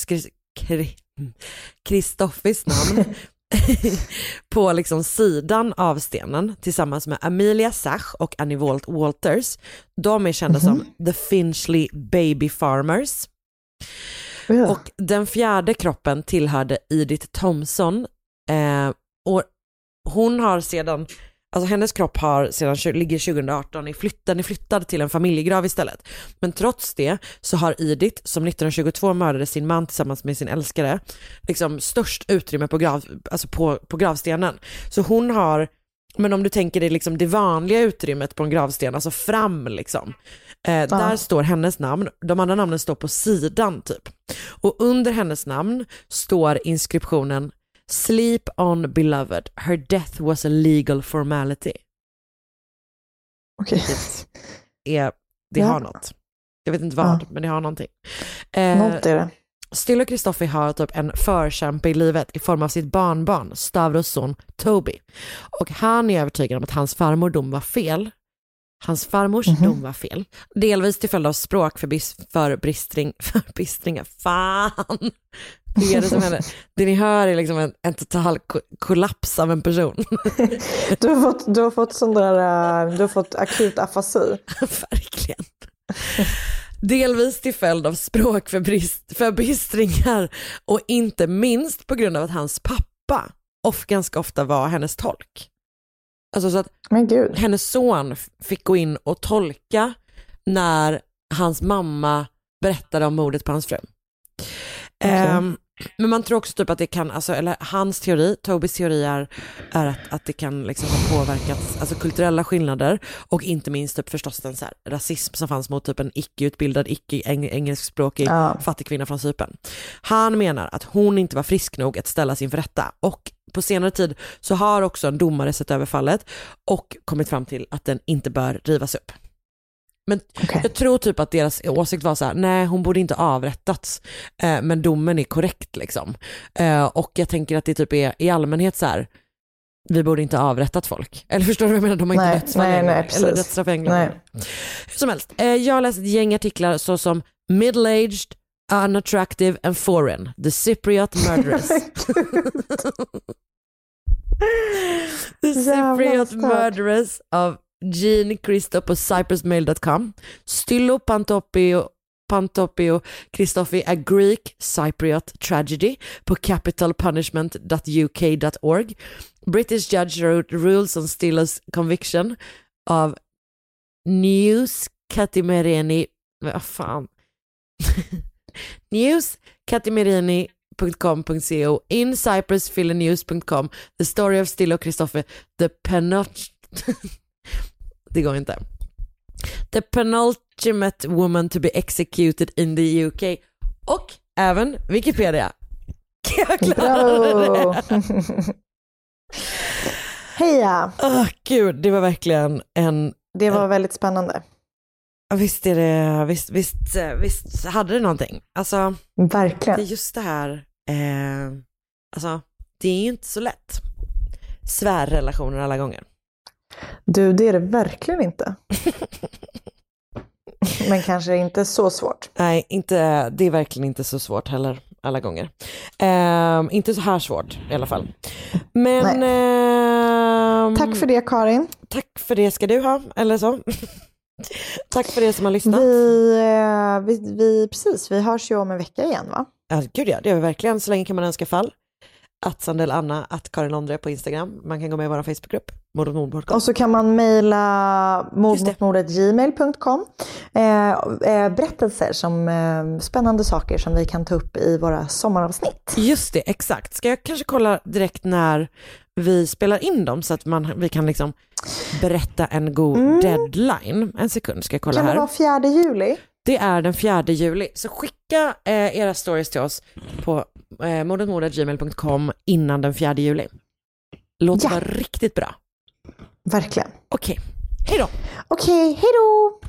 Christoffis namn på liksom sidan av stenen tillsammans med Amelia Sach och Annie Walt Walters. De är kända mm-hmm. som The Finchley Baby Farmers. Yeah. Och den fjärde kroppen tillhörde Edith Thompson eh, och hon har sedan, alltså hennes kropp har sedan ligger tjugoarton i flytten är flyttad till en familjegrav istället. Men trots det så har Edith, som nittonhundratjugotvå mördade sin man tillsammans med sin älskare, liksom störst utrymme på grav, alltså på, på gravstenen. Så hon har, men om du tänker dig liksom det vanliga utrymmet på en gravsten, alltså fram liksom. Eh, ja. Där står hennes namn. De andra namnen står på sidan typ. Och under hennes namn står inskriptionen Sleep on beloved. Her death was a legal formality. Okej. Det, är, det ja. har något. Jag vet inte vad, ja. men det har någonting. Eh, något är det. Stilo Christoffer har typ en förkämpe i livet i form av sitt barnbarn, Stavros son Toby. Och han är övertygad om att hans farmor dom var fel. Hans farmors mm-hmm. dom var fel. Delvis till följd av språk för, bis, för bristring, för bistringar. Fan! Det är det som händer. Det ni hör är liksom en, en total ko- kollaps av en person. Du har fått, du har fått sån där, uh, du har fått akut afasi. Verkligen. Delvis till följd av språk för, brist, för bistringar och inte minst på grund av att hans pappa of, ganska ofta var hennes tolk. Alltså så att Men Gud. hennes son fick gå in och tolka när hans mamma berättade om mordet på hans fru. Okay. Um, men man tror också typ att det kan, alltså, eller hans teori, Tobys teori är, är att, att det kan liksom ha påverkat alltså kulturella skillnader och inte minst typ förstås den så här rasism som fanns mot typ en icke-utbildad, icke-engelskspråkig ja. fattig kvinna från Cypern. Han menar att hon inte var frisk nog att ställas inför rätta och på senare tid så har också en domare sett över fallet och kommit fram till att den inte bör rivas upp. Men okay. jag tror typ att deras åsikt var så här: nej, hon borde inte avrättats, eh, men domen är korrekt liksom. Eh, och jag tänker att det typ är i allmänhet så här: vi borde inte avrättat folk. Eller förstår du vad jag menar? De har nej, inte dödsfall nej, nej, eller dödsstraff i England. Nej. Hur som helst, eh, jag har läst ett gäng artiklar såsom Middle-aged, Unattractive and Foreign, The Cypriot Murderers. The Cypriot Murderers of Jean Christop på cyprus mail dot com. Stylo Pantopio Pantopio Christofi A Greek Cypriot Tragedy på capital punishment dot u k dot org. British judge wrote rules on Stylos conviction of News Katimereni vad fan News Katimereni dot com dot co in Cyprus Philonews dot com The story of Stylo Christopher the penult det går inte. The penultimate woman to be executed in the U K och även Wikipedia. Bravo! Heja! Åh oh, gud, det var verkligen en... Det var väldigt spännande. Visst är det, visst, visst, visst hade det någonting. Alltså, verkligen. Det är just det här, eh, alltså, det är ju inte så lätt. Svärrelationer alla gånger. Du, det är det verkligen inte. Men kanske inte så svårt. Nej, inte, det är verkligen inte så svårt heller alla gånger. Eh, inte så här svårt i alla fall. Men... Eh, tack för det, Karin. Tack för det ska du ha, eller så. Tack för det som har lyssnat. Vi, vi, vi, precis, vi hörs ju om en vecka igen, va? Ja, gud ja, det gör vi verkligen. Så länge kan man önska fall. Att Sandel Anna, att Karin Londre på Instagram. Man kan gå med i vår Facebookgrupp. Mord mot mord punkt com. Och så kan man mejla mordmotmordet gmail punkt com. Eh, eh, berättelser som eh, spännande saker som vi kan ta upp i våra sommaravsnitt. Just det, exakt. Ska jag kanske kolla direkt när vi spelar in dem så att man, vi kan liksom berätta en god mm. deadline. En sekund ska jag kolla här. Kan det vara fjärde juli? Det är den fjärde juli. Så skicka eh, era stories till oss på eh, modetmord at gmail dot com innan den fjärde juli. Låter ja. vara riktigt bra. Verkligen. Okej, okay. Hej då. Okej, okay, hej då.